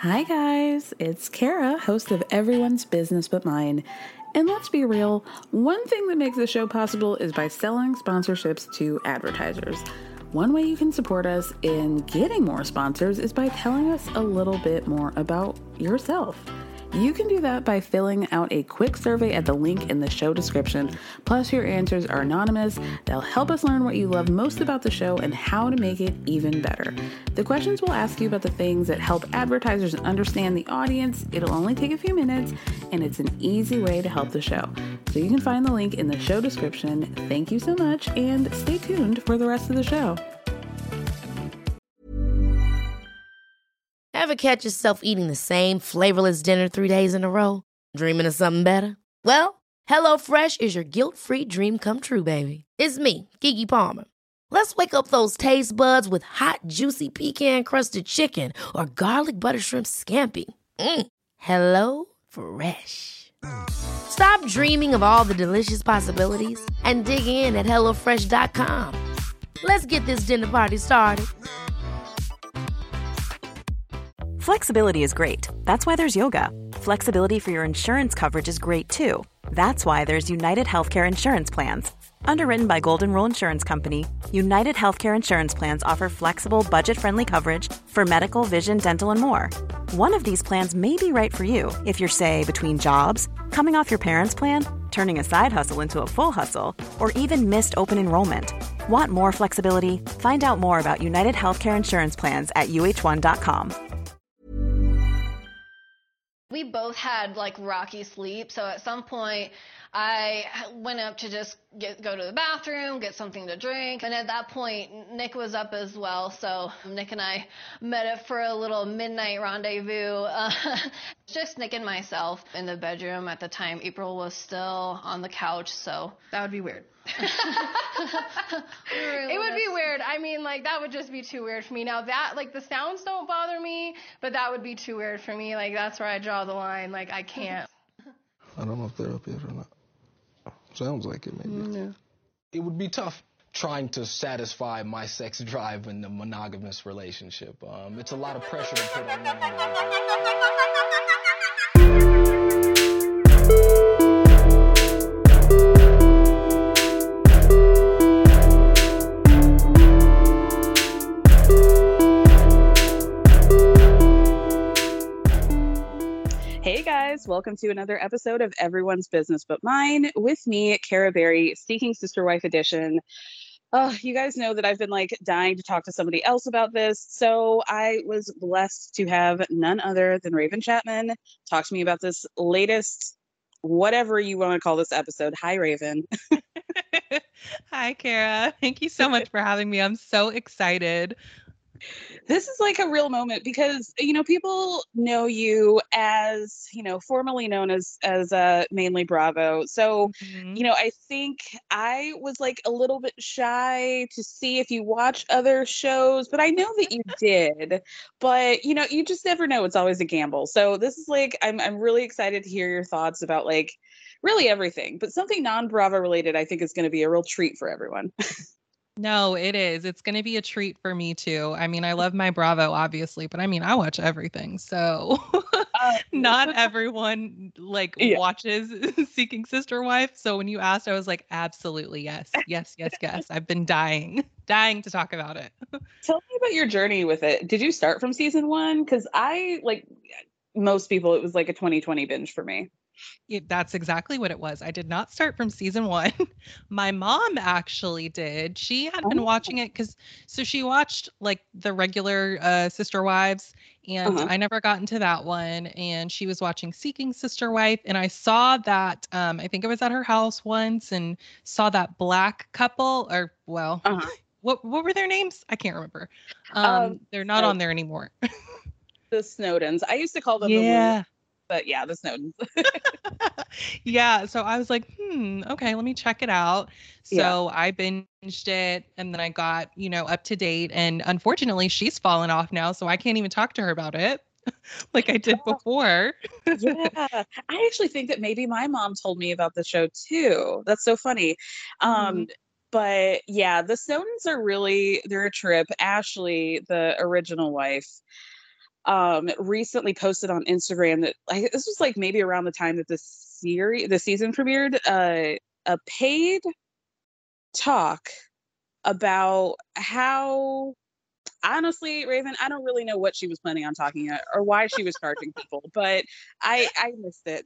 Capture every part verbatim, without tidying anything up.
Hi guys, it's Kara, host of Everyone's Business But Mine. And let's be real, one thing that makes the show possible is by selling sponsorships to advertisers. One way you can support us in getting more sponsors is by telling us a little bit more about yourself. You can do that by filling out a quick survey at the link in the show description. Plus, your answers are anonymous. They'll help us learn what you love most about the show and how to make it even better. The questions will ask you about the things that help advertisers understand the audience. It'll only take a few minutes, and it's an easy way to help the show. So you can find the link in the show description. Thank you so much, and stay tuned for the rest of the show. Ever catch yourself eating the same flavorless dinner three days in a row? Dreaming of something better? Well, HelloFresh is your guilt-free dream come true, baby. It's me, Keke Palmer. Let's wake up those taste buds with hot, juicy pecan-crusted chicken or garlic butter shrimp scampi. Mm. Hello Fresh. Stop dreaming of all the delicious possibilities and dig in at hello fresh dot com. Let's get this dinner party started. Flexibility is great. That's why there's yoga. Flexibility for your insurance coverage is great too. That's why there's United Healthcare Insurance Plans. Underwritten by Golden Rule Insurance Company, United Healthcare Insurance Plans offer flexible, budget-friendly coverage for medical, vision, dental, and more. One of these plans may be right for you if you're, say, between jobs, coming off your parents' plan, turning a side hustle into a full hustle, or even missed open enrollment. Want more flexibility? Find out more about United Healthcare Insurance Plans at U H one dot com. We both had like rocky sleep, so at some point I went up to just get, go to the bathroom, get something to drink, and at that point Nick was up as well, so Nick and I met up for a little midnight rendezvous. Uh, just Nick and myself in the bedroom. At the time April was still on the couch, so that would be weird. we It would be weird. I mean, like, that would just be too weird for me. Now, that, like, the sounds don't bother me, but that would be too weird for me. Like, that's where I draw the line. Like, I can't. I don't know if they're up yet or not. Sounds like it, maybe. Mm, yeah. It would be tough trying to satisfy my sex drive in a monogamous relationship. Um, it's a lot of pressure to put on one individual. Hey guys, welcome to another episode of Everyone's Business But Mine with me, Kara Berry, Seeking Sister Wife Edition. Oh, you guys know that I've been like dying to talk to somebody else about this, so I was blessed to have none other than Raven Chapman talk to me about this latest, whatever you want to call this episode. Hi, Raven. Hi, Kara. Thank you so much for having me. I'm so excited. This is like a real moment because, you know, people know you as, you know, formerly known as, as uh, mainly Bravo. So, Mm-hmm. you know, I think I was like a little bit shy to see if you watch other shows, but I know that you did. But, you know, you just never know. It's always a gamble. So this is like, I'm I'm really excited to hear your thoughts about like really everything. But something non-Bravo related, I think is going to be a real treat for everyone. No, it is. It's going to be a treat for me too. I mean, I love my Bravo, obviously, but I mean, I watch everything. So Uh, not everyone like Yeah. watches Seeking Sister Wife. So when you asked, I was like, absolutely. Yes, yes, yes, yes. I've been dying, dying to talk about it. Tell me about your journey with it. Did you start from season one? Because I, like most people, it was like a twenty twenty binge for me. It, that's exactly what it was. I did not start from season one. My mom actually did. She had been Oh. watching it because, so she watched like the regular uh, Sister Wives, and Uh-huh. I never got into that one. And she was watching Seeking Sister Wife, and I saw that. Um, I think I was at her house once and saw that black couple, or well, Uh-huh. what what were their names? I can't remember. Um, Um, they're not so- on there anymore. The Snowdens. I used to call them the Yeah. Lou, but yeah, the Snowdens. Yeah, so I was like, hmm, okay, let me check it out. So Yeah. I binged it, and then I got, you know, up to date. And unfortunately, she's fallen off now, so I can't even talk to her about it like I did before. Yeah. I actually think that maybe my mom told me about the show too. That's so funny. Um, but yeah, the Snowdens are really, they're a trip. Ashley, the original wife, um, recently posted on Instagram that like this was like maybe around the time that the series, the season premiered, uh, a paid talk about how honestly, Raven, I don't really know what she was planning on talking about or why she was charging people, but I I missed it.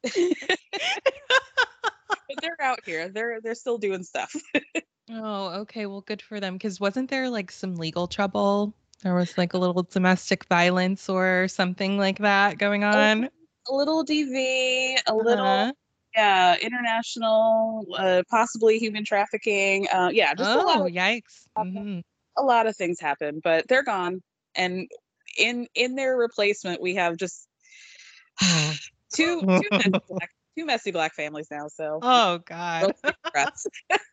But they're out here. They're they're still doing stuff. Oh, okay. Well, good for them. Because wasn't there like some legal trouble? There was like a little domestic violence or something like that going on. A little D V, a little Uh-huh. yeah, international, uh, possibly human trafficking. Uh, yeah, just a lot Oh, of yikes. hmm a lot of things happen, but they're gone. And in in their replacement, we have just two two messy black two messy black families now. So Oh, God. congrats.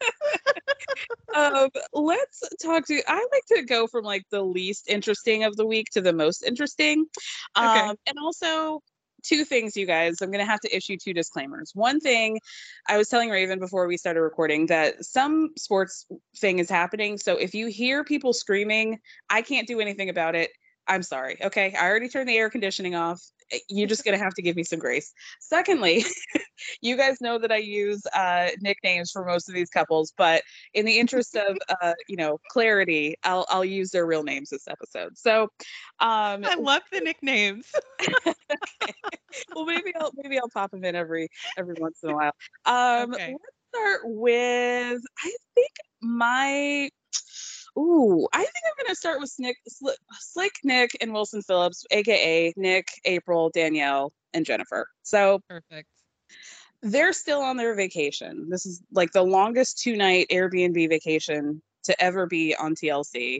um, let's talk to. I like to go from like the least interesting of the week to the most interesting, um, Okay. and also two things, you guys. I'm gonna have to issue two disclaimers. One thing, I was telling Raven before we started recording that some sports thing is happening. So if you hear people screaming, I can't do anything about it. I'm sorry. Okay, I already turned the air conditioning off. You're just gonna have to give me some grace. Secondly, you guys know that I use uh, nicknames for most of these couples, but in the interest of uh, you know clarity, I'll I'll use their real names this episode. So, um, I love the nicknames. okay. Well, maybe I'll maybe I'll pop them in every every once in a while. Um, Okay. let's start with I think my. Ooh, I think I'm gonna start with Slick, Slick, Slick Nick and Wilson Phillips, aka Nick, April, Danielle, and Jennifer. So Perfect. they're still on their vacation. This is like the longest two night Airbnb vacation to ever be on T L C.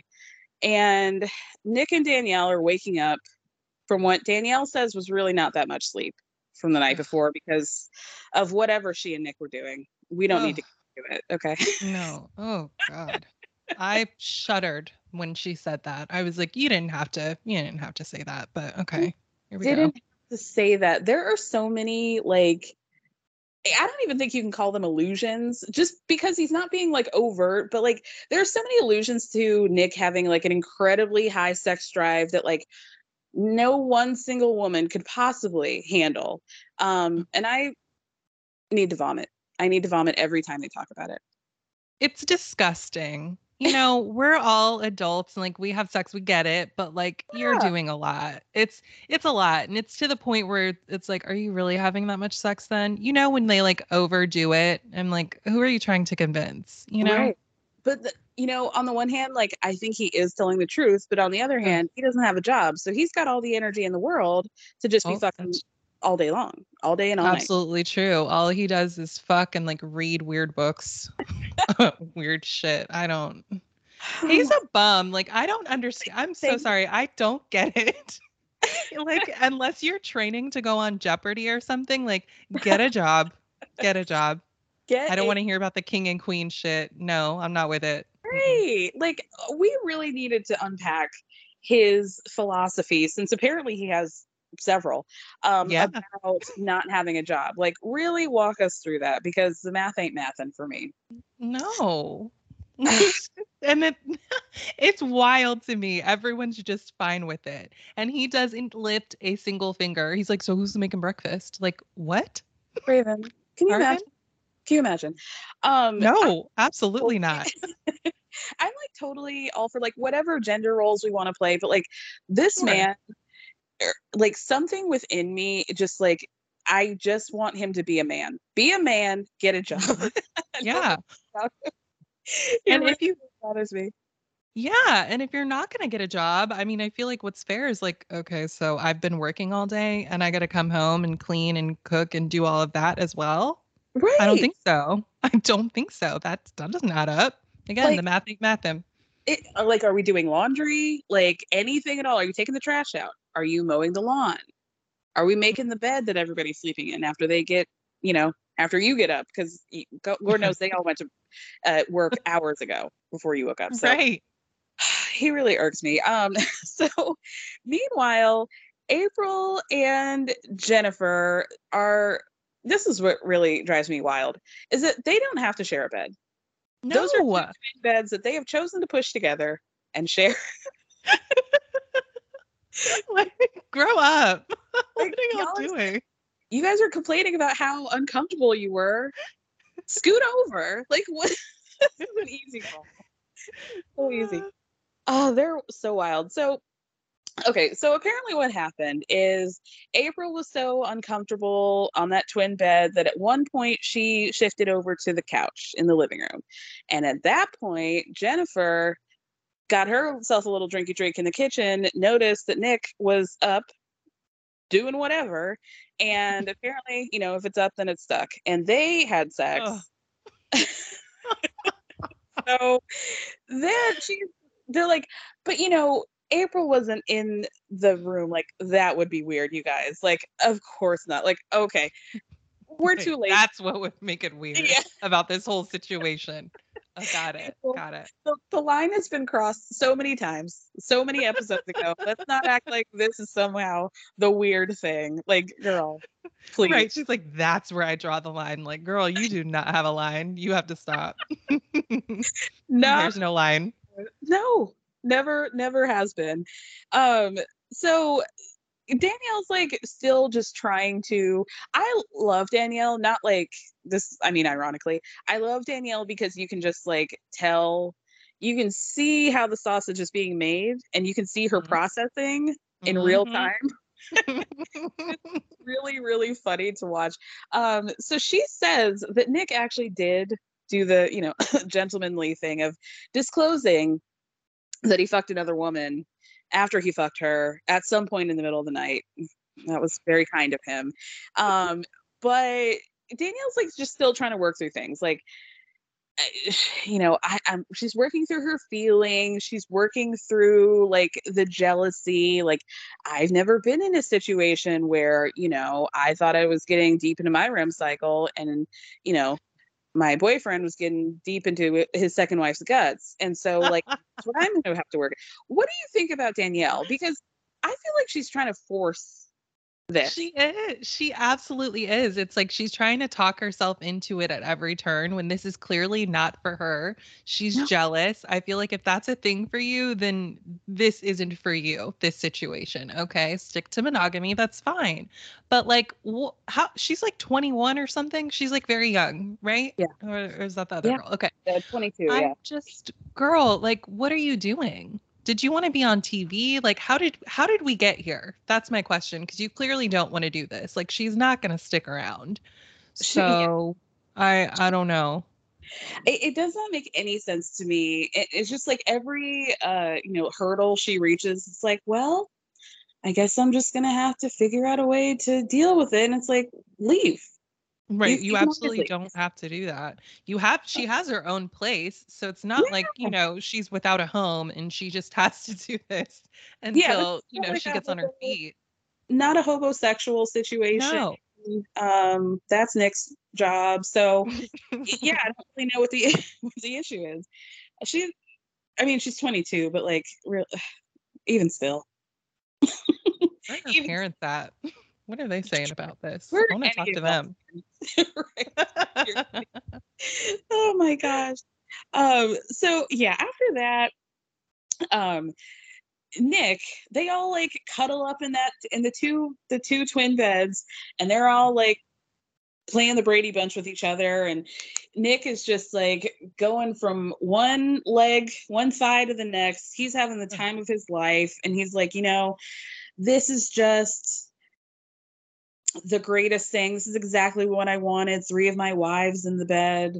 And Nick and Danielle are waking up from what Danielle says was really not that much sleep from the night before because of whatever she and Nick were doing. We don't need to Ugh. do it. Okay. No. Oh, God. I shuddered when she said that. I was like, you didn't have to, you didn't have to say that, but okay. Here we Didn't go. have to say that. There are so many like I don't even think you can call them illusions just because he's not being like overt, but like there's so many allusions to Nick having like an incredibly high sex drive that like no one single woman could possibly handle. Um, and I need to vomit. I need to vomit every time they talk about it. It's disgusting. You know, we're all adults and like we have sex, we get it, but like you're Yeah. doing a lot. It's it's a lot. And it's to the point where it's like, are you really having that much sex then? You know, when they like overdo it, I'm like, who are you trying to convince? You know? Right. But the, you know, on the one hand, like I think he is telling the truth, but on the other Ugh. hand, he doesn't have a job, so he's got all the energy in the world to just be Oh, fucking that's all day long, all day and all night. absolutely true. All he does is fuck and like read weird books. Weird shit. I don't. He's a bum. Like I don't understand. I'm so Thank- sorry. I don't get it. Like unless you're training to go on Jeopardy or something, like get a job. Get a job. Get I don't a- want to hear about the king and queen shit. No, I'm not with it. Mm-mm. Right. Like we really needed to unpack his philosophy since apparently he has several um Yeah. about not having a job. Like really walk us through that because the math ain't mathin' for me. No. And it it's wild to me. Everyone's just fine with it. And he doesn't lift a single finger. He's like, so who's making breakfast? Like, what? Raven, can you Arvin? imagine? Can you imagine? Um No, absolutely not. I'm like totally all for like whatever gender roles we want to play, but like this Sure. man, er, like something within me, just like I just want him to be a man. Be a man, get a job. Yeah. It And really if you bothers me. Yeah, and if you're not going to get a job, I mean, I feel like what's fair is like, okay, so I've been working all day and I got to come home and clean and cook and do all of that as well. Right. I don't think so. I don't think so. That that doesn't add up. Again, Like- the math ain't math him. It, like, are we doing laundry? Like anything at all? Are you taking the trash out? Are you mowing the lawn? Are we making the bed that everybody's sleeping in after they get, you know, after you get up? Because Lord knows they all went to uh, work hours ago before you woke up. So Right. he really irks me. Um, so meanwhile, April and Jennifer are. This is what really drives me wild: is that they don't have to share a bed. No. Those are two twin beds that they have chosen to push together and share. Like, grow up. What Like, are y'all y'all are- doing? You guys are complaining about how uncomfortable you were. Scoot over. Like, what? This is an easy call. So easy. Oh, they're so wild. So, okay, so apparently what happened is April was so uncomfortable on that twin bed that at one point she shifted over to the couch in the living room. And at that point, Jennifer got herself a little drinky drink in the kitchen, noticed that Nick was up doing whatever. And apparently, you know, if it's up, then it's stuck. And they had sex. Oh. So then she, they're like, but you know, April wasn't in the room. Like, that would be weird, you guys. Like, of course not. Like, okay, we're too late. That's what would make it weird Yeah. about this whole situation. Oh, got it. Well, Got it. The, the line has been crossed so many times, so many episodes ago. Let's not act like this is somehow the weird thing. Like, girl, please. Right. She's like, that's where I draw the line. Like, girl, you do not have a line. You have to stop. No, There's no line. no, never, never has been. Um, so Danielle's like still just trying to. I love Danielle, not like this. I mean, ironically, I love Danielle because you can just like tell, you can see how the sausage is being made, and you can see her Mhm. processing in real Mhm. time. Really, really funny to watch. Um, so she says that Nick actually did do the, you know, gentlemanly thing of disclosing that he fucked another woman after he fucked her at some point in the middle of the night. That was very kind of him. Um, but Danielle's like just still trying to work through things. Like, you know, I, I'm she's working through her feelings. She's working through like the jealousy. Like, I've never been in a situation where, you know, I thought I was getting deep into my R E M cycle, and, you know, my boyfriend was getting deep into his second wife's guts. And so, like, that's what I'm going to have to work. What do you think about Danielle? Because I feel like she's trying to force this. She is. She absolutely is. It's like she's trying to talk herself into it at every turn when this is clearly not for her. She's No. jealous. I feel like if that's a thing for you, then this isn't for you, this situation. Okay. Stick to monogamy. That's fine. But like, wh- how she's like twenty-one or something. She's like very young, right? Yeah. Or, or is that the other Yeah. girl? Okay. Uh, twenty-two, I'm yeah. just, girl, like, what are you doing? Did you want to be on T V? Like, how did how did we get here? That's my question, because you clearly don't want to do this. Like, she's not going to stick around. She- yeah. So, I I don't know. It, it does not make any sense to me. It, it's just like every uh, you know, hurdle she reaches, it's like, well, I guess I'm just gonna have to figure out a way to deal with it. And it's like, leave. Right. You- You, you can absolutely always don't have to do that. You have she has her own place. So it's not like, you know, she's without a home and she just has to do this Yeah, until, this is you not know, like she a gets on her whole- feet. Not a homosexual situation. No. Um, that's Nick's job. So yeah, I don't really know what the what the issue is. She, I mean, she's twenty-two, but like, real, even still. Where are her Even- parents at? What are they saying about this? Where I want to any talk of to us- them. Right. Oh my gosh. Um, so yeah, after that, um, Nick, they all like cuddle up in that in the two the two twin beds, and they're all like playing the Brady Bunch with each other, and Nick is just like going from one leg, one side to the next. He's having the time of his life, and he's like, you know, this is just the greatest thing. This is exactly what I wanted. Three of my wives in the bed.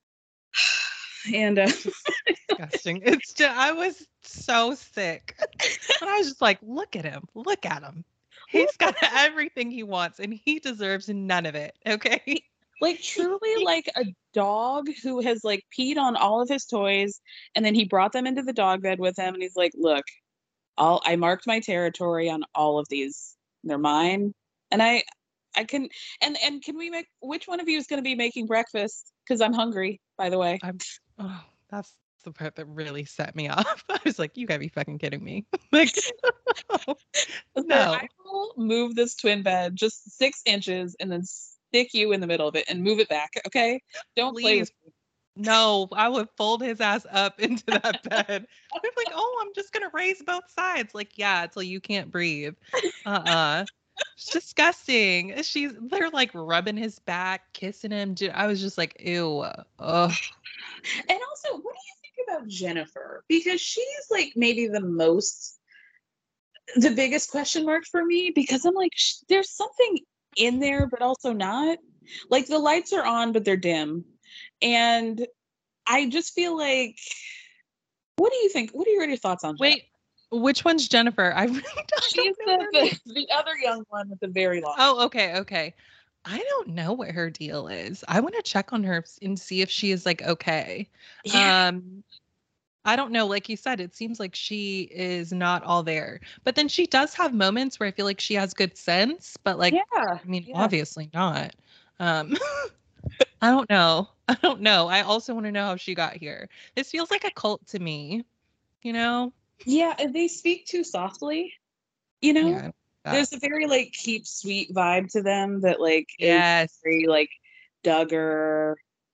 And uh, Disgusting. It's just, I was so sick. And I was just like, look at him. Look at him. He's got everything he wants and he deserves none of it. Okay. like truly like a dog who has like peed on all of his toys, and then he brought them into the dog bed with him, and he's like, look, all I marked my territory on all of these. They're mine. And I I can and and can we make which one of you is going to be making breakfast? Because I'm hungry, by the way. I'm oh, that's the part that really set me off. I was like, you gotta be fucking kidding me. Like So no. I will move this twin bed just six inches and then stick you in the middle of it and move it back. Okay. Don't play Please. with me. No, I would fold his ass up into that bed. I'm like, oh, I'm just gonna raise both sides. Like, yeah, until you can't breathe. Uh-uh. It's disgusting. She's they're like rubbing his back, kissing him. Ju- I was just like, ew. Ugh. And also, what do you think about Jennifer? Because she's like maybe the most, the biggest question mark for me, because I'm like, sh- there's something in there, but also not. Like the lights are on, but they're dim. And I just feel like, what do you think? What are your, your thoughts on Wait, which one's Jennifer? I really don't, She's don't know. the, her name. the, the other young one with the very long. Oh, okay, okay. I don't know what her deal is. I want to check on her and see if she is like okay. Yeah. Um I don't know. Like you said, it seems like she is not all there. But then she does have moments where I feel like she has good sense, but like, Yeah. I mean, Yeah. obviously not. Um, I don't know. I don't know. I also want to know how she got here. This feels like a cult to me, you know? Yeah, and they speak too softly. You know, Yeah. there's a very like keep sweet vibe to them that like Yes. is very like Duggar,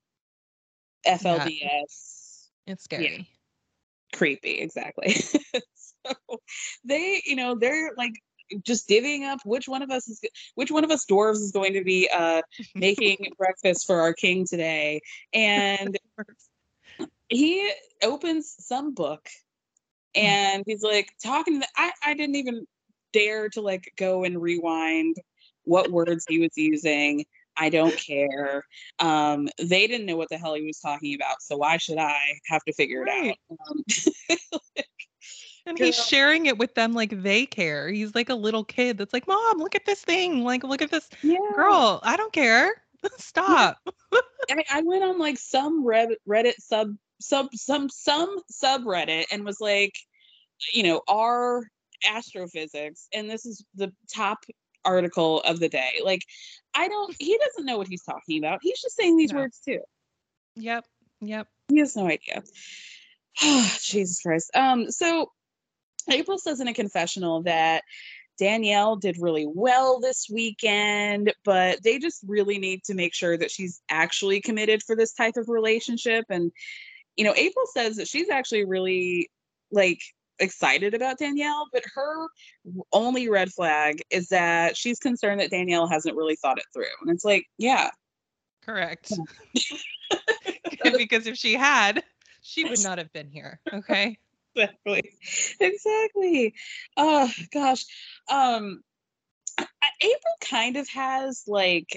F L D S. Yeah. It's scary. Yeah. Creepy, exactly. So they, you know, they're like just divvying up which one of us is which one of us dwarves is going to be uh making breakfast for our king today. And he opens some book and he's like talking to, I, I didn't even dare to like go and rewind what words he was using. I don't care. Um, they didn't know what the hell he was talking about, so why should I have to figure Right. it out? Um, like, And he's girl. sharing it with them like they care. He's like a little kid that's like, Mom, look at this thing. Like, look at this. Yeah. Girl, I don't care. Stop. I, I went on like some Reddit, Reddit sub sub some some subreddit and was like, you know, our astrophysics, and this is the top article of the day. Like, I don't. He doesn't know what he's talking about. He's just saying these No. words too. Yep. Yep. He has no idea. Jesus Christ. Um. So April says in a confessional that Danielle did really well this weekend, but they just really need to make sure that she's actually committed for this type of relationship. And, you know, April says that she's actually really like excited about Danielle, but her only red flag is that she's concerned that Danielle hasn't really thought it through. And it's like, yeah. Correct. Because if she had, she would not have been here. Okay. Exactly. Exactly. Oh gosh. Um I- April kind of has like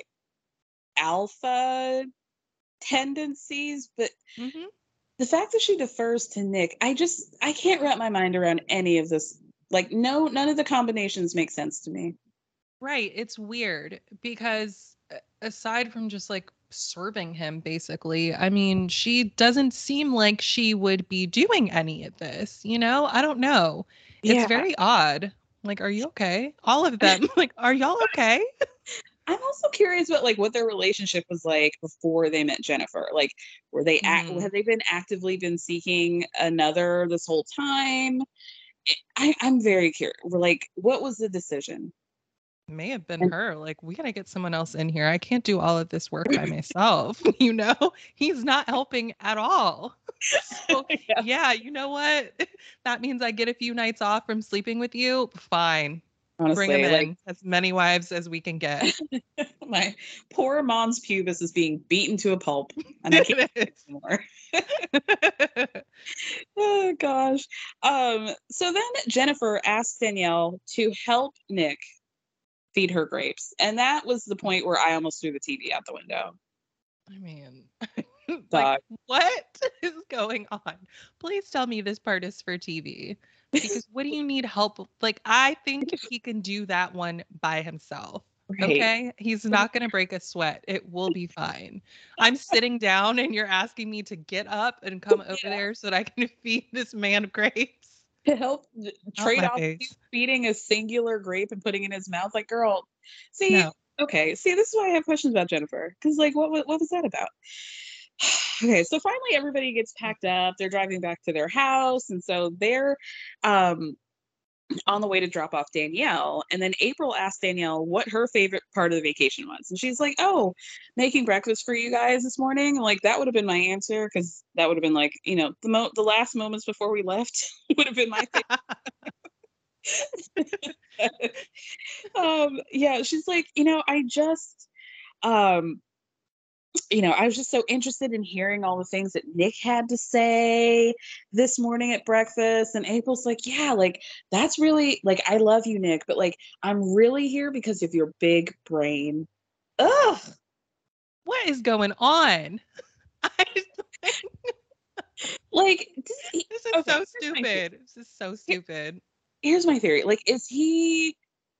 alpha tendencies, but Mm-hmm. the fact that she defers to Nick, I just I can't wrap my mind around any of this. Like no none of the combinations make sense to me. Right. It's weird because uh, aside from just like serving him, basically, I mean, she doesn't seem like she would be doing any of this, you know? I don't know. It's Yeah. very odd. Like, are you okay? All of them. Like, are y'all okay? I'm also curious about like what their relationship was like before they met Jennifer. Like, were they act- Mhm. have they been actively been seeking another this whole time? I, I'm very curious. We're like, what was the decision? May have been And- her. Like, we gotta get someone else in here. I can't do all of this work by myself. You know, he's not helping at all. So, Yeah. yeah, you know what? That means I get a few nights off from sleeping with you. Fine. Honestly, Bring him like in. As many wives as we can get. my poor mom's pubis is being beaten to a pulp, and I can't It is. anymore. Oh gosh. Um. So then Jennifer asked Danielle to help Nick feed her grapes, and that was the point where I almost threw the T V out the window. I mean, Dog. like, what is going on? Please tell me this part is for T V. Because what do you need help with? Like, I think he can do that one by himself. Right. Okay? He's not going to break a sweat. It will be fine. I'm sitting down and you're asking me to get up and come over Yeah. there so that I can feed this man grapes. To help d- trade my off face. you feeding a singular grape and putting it in his mouth. Like, girl, see, No. okay, see, this is why I have questions about Jennifer. Because, like, what, what what was that about? Okay, so finally everybody gets packed up. They're driving back to their house, and so they're um on the way to drop off Danielle. And then April asked Danielle what her favorite part of the vacation was. And she's like, oh, making breakfast for you guys this morning. Like, that would have been my answer, because that would have been like, you know, the mo- the last moments before we left would have been my favorite. um, yeah, she's like, you know, I just, um, you know, I was just so interested in hearing all the things that Nick had to say this morning at breakfast. And April's like, yeah, like, that's really, like, I love you, Nick, but like, I'm really here because of your big brain. Ugh. What is going on? I, like, he, this is okay, so stupid. This is so stupid. Here's my theory. Like, is he,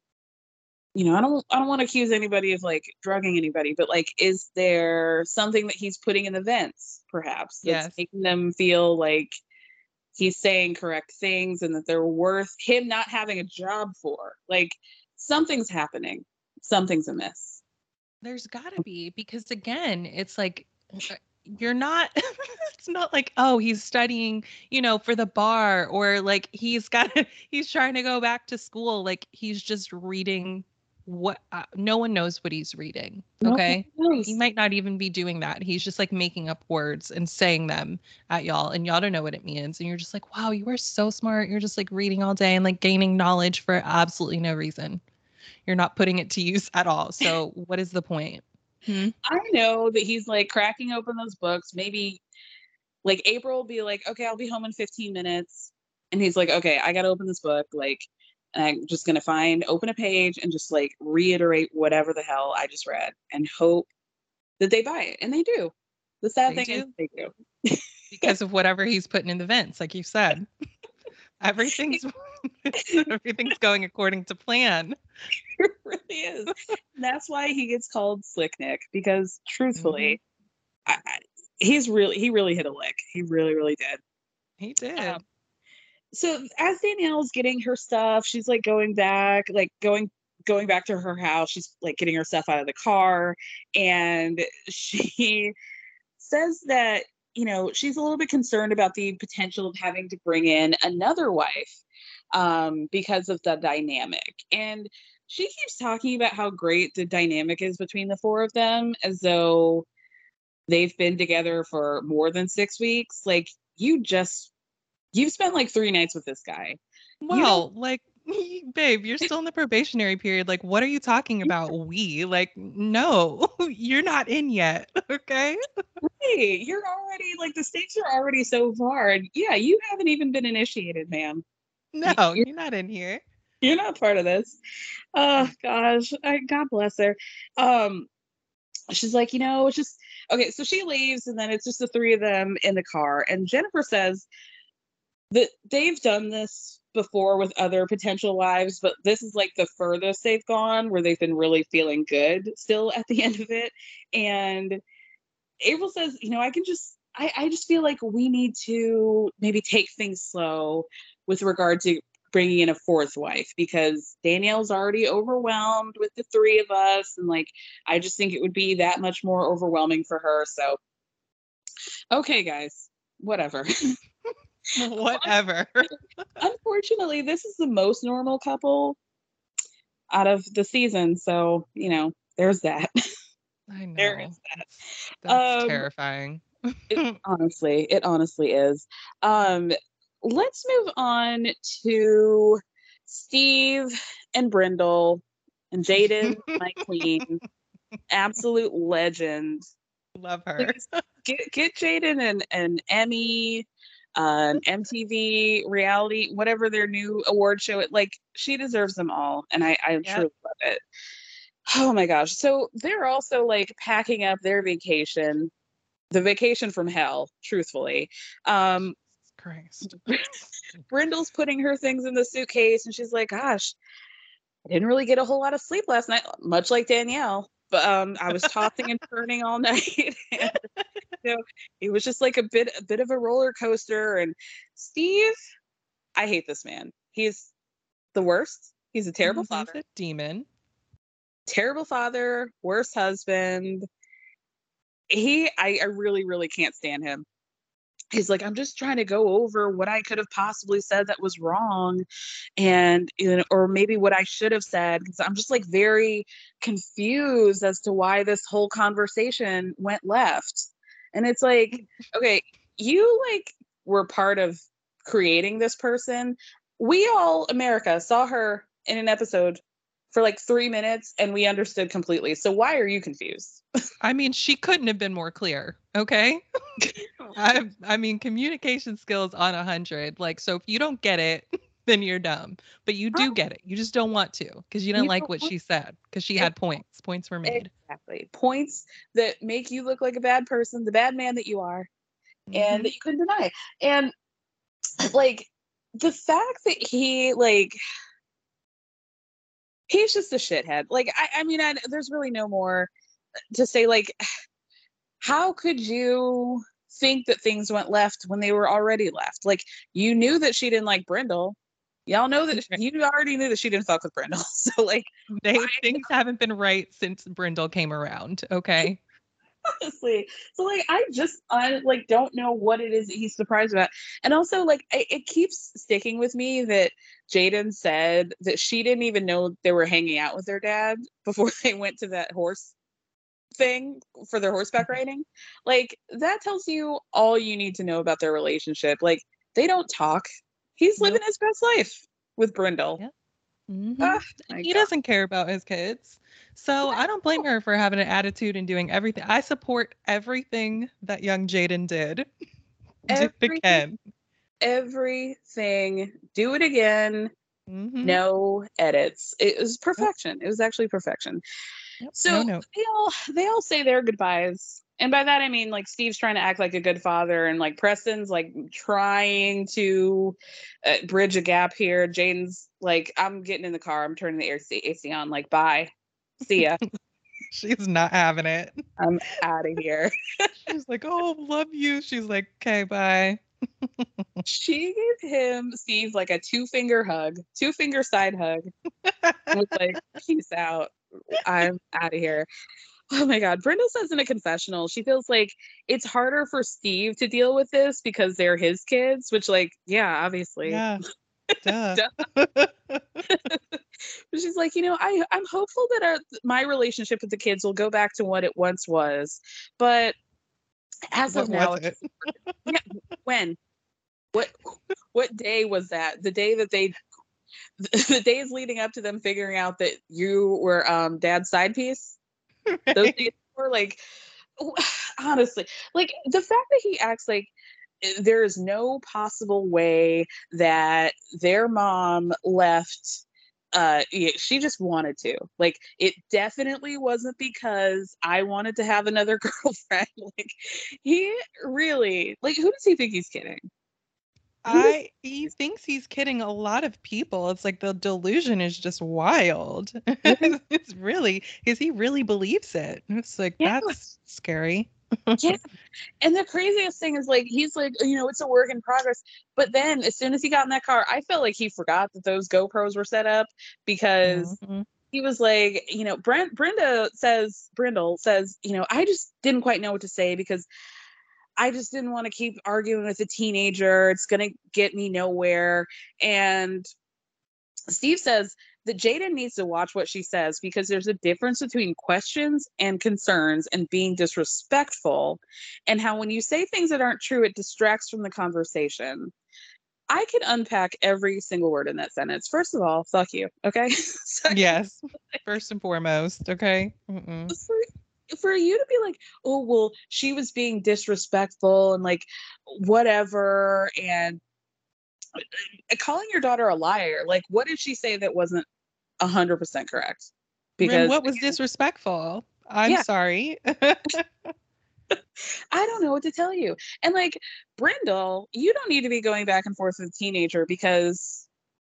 you know, I don't I don't want to accuse anybody of like drugging anybody, but like, is there something that he's putting in the vents, perhaps, that's yes. making them feel like he's saying correct things and that they're worth him not having a job for? Like, something's happening. Something's amiss. There's gotta be, because again, it's like, you're not, it's not like, oh, he's studying, you know, for the bar, or like he's got, he's trying to go back to school. Like, he's just reading what, uh, no one knows what he's reading. Okay. No he might not even be doing that. He's just like making up words and saying them at y'all, and y'all don't know what it means. And you're just like, wow, you are so smart. You're just like reading all day and like gaining knowledge for absolutely no reason. You're not putting it to use at all. So what is the point? Hmm? I know that he's like cracking open those books. Maybe like April will be like, okay, I'll be home in fifteen minutes. And he's like, okay, I got to open this book. Like, and I'm just going to find, open a page and just like reiterate whatever the hell I just read and hope that they buy it. And they do. The sad They thing do? is they do. Because of whatever he's putting in the vents, like you said. Everything's everything's going according to plan. It really is. And that's why he gets called Slick Nick, because truthfully, mm-hmm. I, I, he's really, he really hit a lick. He really, really did. He did. Um, so as Danielle's getting her stuff, she's like going back, like going going back to her house. She's like getting her stuff out of the car, and she says that, you know, she's a little bit concerned about the potential of having to bring in another wife um, because of the dynamic. And she keeps talking about how great the dynamic is between the four of them, as though they've been together for more than six weeks. Like, you just, you've spent like three nights with this guy. Well, like, babe, you're still in the probationary period. Like, what are you talking about? We, like, no, you're not in yet. Okay. Hey, you're already, like, the stakes are already so far. And yeah, you haven't even been initiated, ma'am. No, you're, you're not in here. You're not part of this. Oh gosh, I, God bless her. Um, she's like, you know, it's just okay. So she leaves, and then it's just the three of them in the car. And Jennifer says that they've done this before with other potential wives, but this is like the furthest they've gone, where they've been really feeling good still at the end of it. And April says, you know, I can just, I, I just feel like we need to maybe take things slow with regard to bringing in a fourth wife, because Danielle's already overwhelmed with the three of us. And like, I just think it would be that much more overwhelming for her. So, okay, guys, whatever. Whatever. Unfortunately, this is the most normal couple out of the season. So, you know, there's that. I know. There is that. That's um, terrifying. it, honestly, it honestly is. Um, let's move on to Steve and Brindle and Jaden, my queen. Absolute legend. Love her. Get get Jaden an, an Emmy, uh, an M T V reality, whatever their new award show. Like, she deserves them all, and I, I yep. truly love it. Oh my gosh. So they're also like packing up their vacation, the vacation from hell, truthfully. Um, Christ. Brindle's putting her things in the suitcase, and she's like, gosh, I didn't really get a whole lot of sleep last night, much like Danielle. But um, I was tossing and turning all night. And, you know, it was just like a bit, a bit of a roller coaster. And Steve, I hate this man. He's the worst. He's a terrible He's father. a demon. Terrible father, worst husband. He, I, I really, really can't stand him. he's like, I'm just trying to go over what I could have possibly said that was wrong, and you know, or maybe what I should have said, because I'm just like very confused as to why this whole conversation went left. And it's like, okay, you like were part of creating this person. We all, America, saw her in an episode for like three minutes and we understood completely. So why are you confused? I mean, she couldn't have been more clear. Okay. I I mean, communication skills on a hundred. Like, so if you don't get it, then you're dumb. But you do get it. You just don't want to because you didn't You like don't what want- she said because she had points. Points were made. Exactly. Points that make you look like a bad person, the bad man that you are, and Mhm. that you couldn't deny. And like the fact that he like he's just a shithead. Like I, I mean, I, there's really no more to say. Like, how could you think that things went left when they were already left? Like, you knew that she didn't like Brindle. Y'all know that you already knew that she didn't fuck with Brindle. So like, They things haven't been right since Brindle came around. Okay. honestly, so like I just I like don't know what it is that he's surprised about. And also like I, it keeps sticking with me that Jaden said that she didn't even know they were hanging out with their dad before they went to that horse thing for their horseback riding. Like that tells you all you need to know about their relationship. Like they don't talk. He's living Nope. his best life with Brindle. Yeah. Mhm. Ah, my He God. doesn't care about his kids. So I don't blame her for having an attitude and doing everything. I support everything that young Jaden did. Do it Everything- again. Everything. Do it again. Mhm. No edits. It was perfection. It was actually perfection. Yep, So no note. they all they all say their goodbyes. And by that I mean like Steve's trying to act like a good father and like Preston's like trying to uh, bridge a gap here. Jaden's like, I'm getting in the car. I'm turning the A C, A C on. Like, bye. See ya. She's not having it. I'm out of here. She's like, oh, love you. She's like, okay, bye. She gave him, Steve, like a two finger hug, two finger side hug. And was like, peace out. I'm out of here. Oh my God. Brindle says in a confessional, she feels like it's harder for Steve to deal with this because they're his kids, which, like, yeah, obviously. Yeah. Duh. But she's like, you know, I, I'm hopeful that our, my relationship with the kids will go back to what it once was. But as What of now, was it? yeah, when? What what day was that? The day that they the days leading up to them figuring out that you were um dad's side piece? Those days were like honestly, like the fact that he acts like there is no possible way that their mom left uh yeah, she just wanted to. Like it definitely wasn't because I wanted to have another girlfriend. Like he really like who does he think he's kidding? I he thinks he's kidding a lot of people. It's like the delusion is just wild. It's really because he really believes it. It's like Yeah. that's scary. Yeah. And the craziest thing is like he's like, you know, it's a work in progress. But then as soon as he got in that car, I felt like he forgot that those GoPros were set up because Mhm. he was like, you know, Brent Brenda says Brindle says, you know, I just didn't quite know what to say because I just didn't want to keep arguing with a teenager. It's going to get me nowhere. And Steve says that Jaden needs to watch what she says because there's a difference between questions and concerns and being disrespectful, and how when you say things that aren't true, it distracts from the conversation. I can unpack every single word in that sentence. First of all, fuck you. Okay. Second, Yes. First and foremost. Okay. Mm-mm. for, for you to be like, oh, well, she was being disrespectful and like whatever, and uh, calling your daughter a liar, like what did she say that wasn't a hundred percent correct? And what was disrespectful? I'm Yeah. sorry. I don't know what to tell you. And like Brindle, you don't need to be going back and forth with a teenager because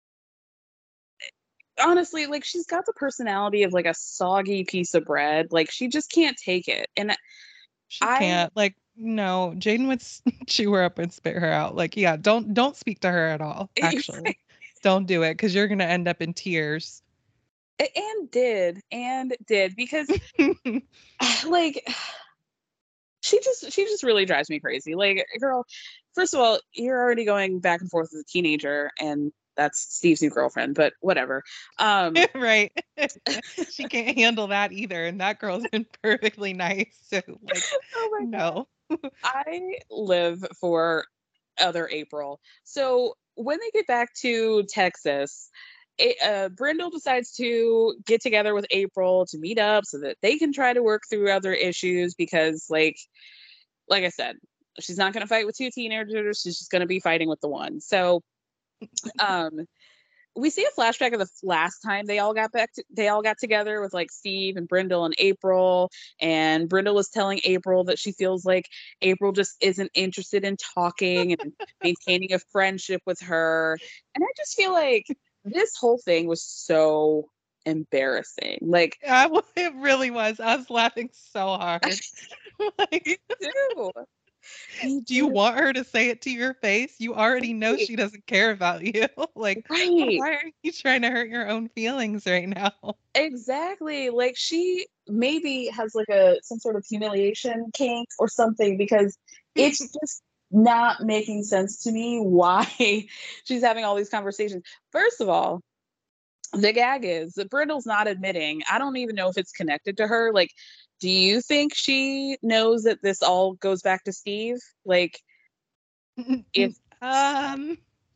honestly, like she's got the personality of like a soggy piece of bread. Like she just can't take it. And She I- can't. Like, no, Jaden would s- chew her up and spit her out. Like, yeah, don't don't speak to her at all. Actually, don't do it because you're gonna end up in tears. and did and did because like she just she just really drives me crazy. Like, girl, first of all, you're already going back and forth with a teenager, and that's Steve's new girlfriend, but whatever. Um, right. She can't handle that either. And that girl's been perfectly nice. So, like, oh my no. I live for other April. So when they get back to Texas, it, uh, Brindle decides to get together with April to meet up so that they can try to work through other issues because, like, like I said, she's not going to fight with two teenagers. She's just going to be fighting with the one. So, um, we see a flashback of the last time they all got back to, they all got together with like Steve and Brindle and April, and Brindle was telling April that she feels like April just isn't interested in talking and maintaining a friendship with her. And I just feel like this whole thing was so embarrassing. Like, yeah, it really was. I was laughing so hard. Like, too. Do you want her to say it to your face? You already know Right. she doesn't care about you. Like, Right. why are you trying to hurt your own feelings right now? Exactly. Like, she maybe has like a some sort of humiliation kink or something, because it's just not making sense to me why she's having all these conversations. First of all, the gag is that Brindle's not admitting. I don't even know if it's connected to her. Like, do you think she knows that this all goes back to Steve? Like, if um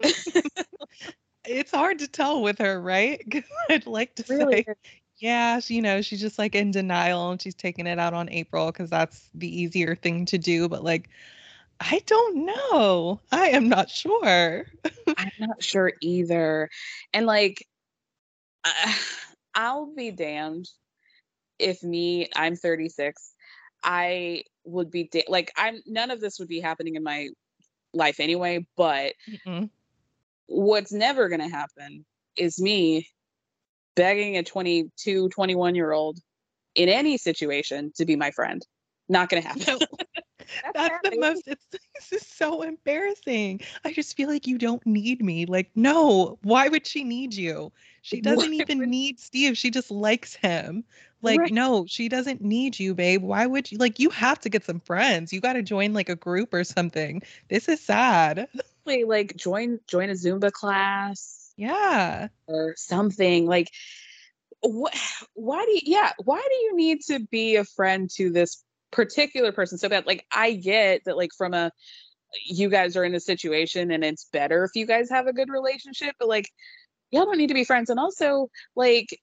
it's hard to tell with her, right? 'Cause I'd like to really say, yeah, she, you know, she's just like in denial and she's taking it out on April because that's the easier thing to do. But like, I don't know. I am not sure. I'm not sure either. And like, I, I'll be damned if me, I'm thirty-six, I would be da- like, I'm none of this would be happening in my life anyway, but Mm-mm. what's never going to happen is me begging a twenty-two, twenty-one year old in any situation to be my friend. Not going to happen. No. That's the happening. most, it's this is so embarrassing. I just feel like you don't need me. Like, no, why would she need you? She doesn't Why even would- need Steve. She just likes him. Like, Right. no, she doesn't need you, babe. Why would you? Like, you have to get some friends. You got to join like a group or something. This is sad. Like, join join a Zumba class Yeah. or something. Like, what why do you yeah why do you need to be a friend to this particular person so bad? Like, I get that, like, from a you guys are in a situation and it's better if you guys have a good relationship, but like, y'all don't need to be friends. And also, like,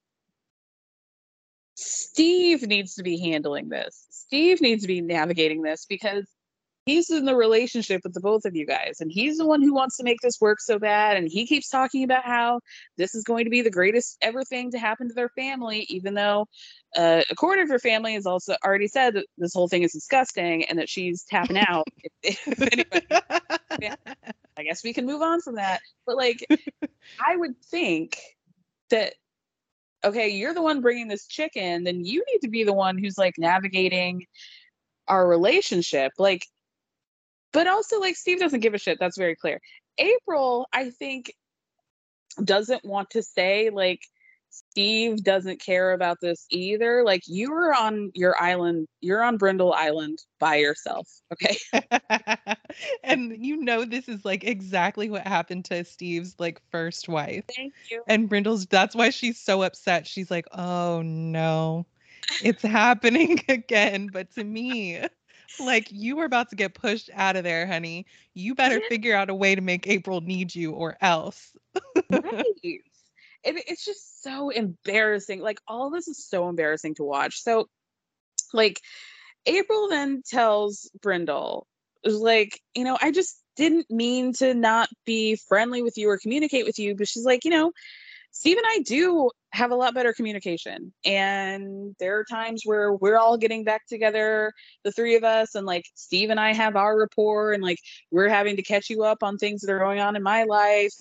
Steve needs to be handling this. Steve needs to be navigating this because he's in the relationship with the both of you guys, and he's the one who wants to make this work so bad, and he keeps talking about how this is going to be the greatest ever thing to happen to their family, even though uh, a quarter of her family has also already said that this whole thing is disgusting and that she's tapping out. if, if anybody, yeah, I guess we can move on from that. But like, I would think that, okay, you're the one bringing this chick in, then you need to be the one who's like navigating our relationship. Like, but also, like, Steve doesn't give a shit. That's very clear. April, I think, doesn't want to say, like, Steve doesn't care about this either. Like, you were on your island. You're on Brindle Island by yourself. Okay. And you know, this is like exactly what happened to Steve's like first wife. Thank you. And Brindle's, that's why she's so upset. She's like, oh no, it's happening again. But to me, like, you were about to get pushed out of there, honey. You better Yeah. figure out a way to make April need you or else. Right. It, it's just so embarrassing. Like, all this is so embarrassing to watch. So, like, April then tells Brindle, like, you know, I just didn't mean to not be friendly with you or communicate with you. But she's like, you know, Steve and I do have a lot better communication. And there are times where we're all getting back together, the three of us, and like Steve and I have our rapport, and like we're having to catch you up on things that are going on in my life.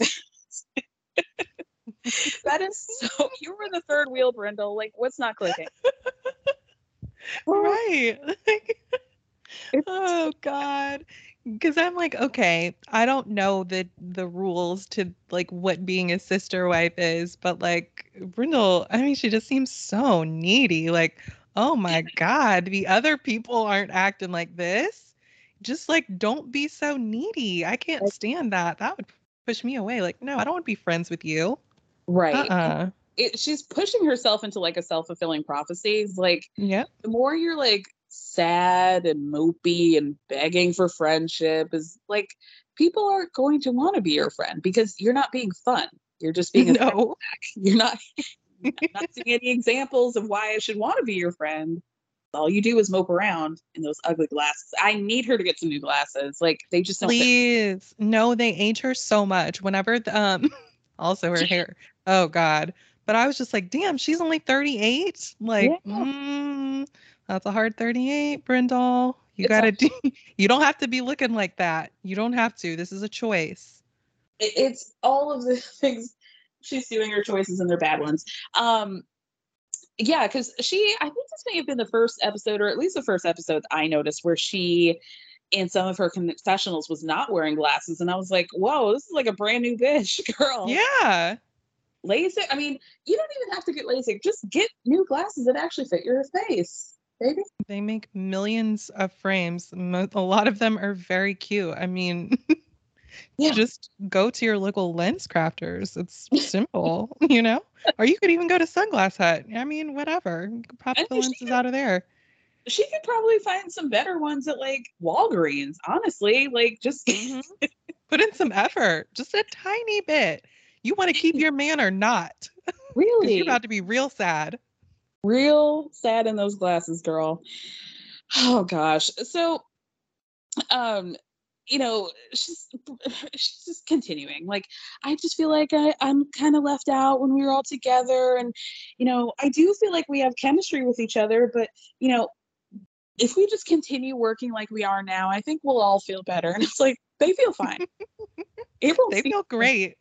That is so, you were the third wheel, Brindle. Like, what's not clicking? Right. Like, oh God. Because I'm like, okay, I don't know the the rules to like what being a sister wife is, but like Brindle, I mean, she just seems so needy. Like, Oh my God, the other people aren't acting like this. Just like, don't be so needy. I can't stand that. That would push me away. Like, no, I don't want to be friends with you. Right. Uh-uh. It, she's pushing herself into like a self-fulfilling prophecy. It's like, Yep. the more you're like sad and mopey and begging for friendship is like, people aren't going to want to be your friend because you're not being fun. You're just being a No. You're not, I'm not seeing any examples of why I should want to be your friend. All you do is mope around in those ugly glasses. I need her to get some new glasses. Like, they just don't fit. Please. No, they age her so much. Whenever the, um also her hair. Oh God. But I was just like, damn, she's only thirty-eight. Like, Yeah. mm, that's a hard thirty-eight, Brindle. You It's gotta a- do you don't have to be looking like that. You don't have to. This is a choice. It- it's all of the things she's doing, her choices, and they're bad ones. Um, yeah, because she, I think this may have been the first episode, or at least the first episode I noticed, where she, in some of her confessionals, was not wearing glasses, and I was like, whoa, this is like a brand new bitch, girl. Yeah. LASIK. I mean, you don't even have to get LASIK. Just get new glasses that actually fit your face, baby. They make millions of frames. Mo- A lot of them are very cute. I mean, Yeah. just go to your local lens crafters. It's simple, you know? Or you could even go to Sunglass Hut. I mean, whatever. You could pop I the think she lenses could- out of there. She could probably find some better ones at like Walgreens, honestly. Like, just Put in some effort, just a tiny bit. You want to keep your man or not? Because really you're about to be real sad. real sad in those glasses, girl. Oh gosh. So, um, you know, she's she's just continuing. Like, I just feel like I, I'm kind of left out when we were all together, and you know, I do feel like we have chemistry with each other, but you know, if we just continue working like we are now, I think we'll all feel better. And it's like, they feel fine. April They feel great.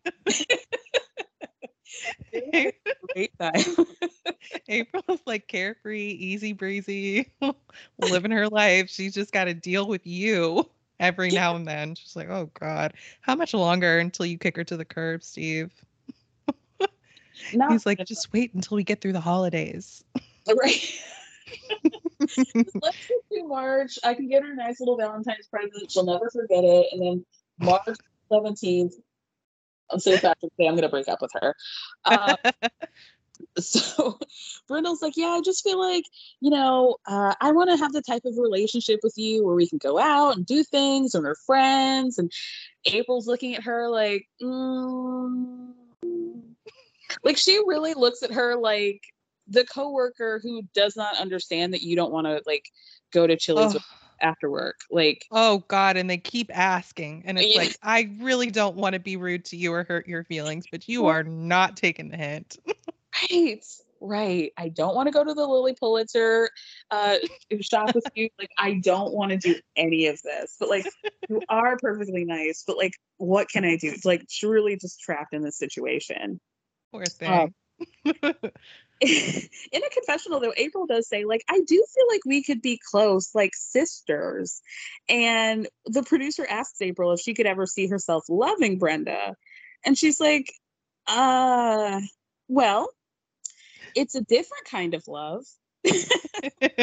great time. April's like carefree, easy breezy, living her life. She's just got to deal with you every now and then. She's like, oh God, how much longer until you kick her to the curb, Steve? Not He's like, just wait until we get through the holidays. right. Let's get to March. I can get her a nice little Valentine's present. She'll never forget it. And then March seventeenth, on Saint Patrick's Day, I'm going to break up with her. Uh, so Brindle's like, yeah, I just feel like, you know, uh, I want to have the type of relationship with you where we can go out and do things and we're friends. And April's looking at her like, mm. Like, she really looks at her like the coworker who does not understand that you don't want to like go to Chili's Oh. with after work. Like, Oh God, and they keep asking. And it's Yeah. like, I really don't want to be rude to you or hurt your feelings, but you are not taking the hint. right, right. I don't want to go to the Lily Pulitzer uh, shop with you. Like, I don't want to do any of this. But like, you are perfectly nice. But like, what can I do? It's like truly just trapped in this situation. Poor thing. In a confessional though, April does say like, I do feel like we could be close, like sisters. And the producer asks April if she could ever see herself loving Brenda, and she's like, uh well, it's a different kind of love. Like,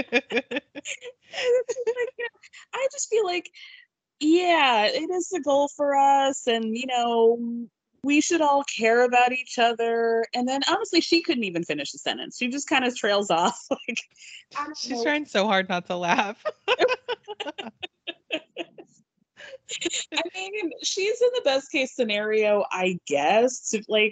you know, I just feel like, yeah, it is the goal for us, and you know, we should all care about each other. And then honestly, she couldn't even finish the sentence. She just kind of trails off. Like, I don't She's know. trying so hard not to laugh. I mean, she's in the best case scenario, I guess. To, like,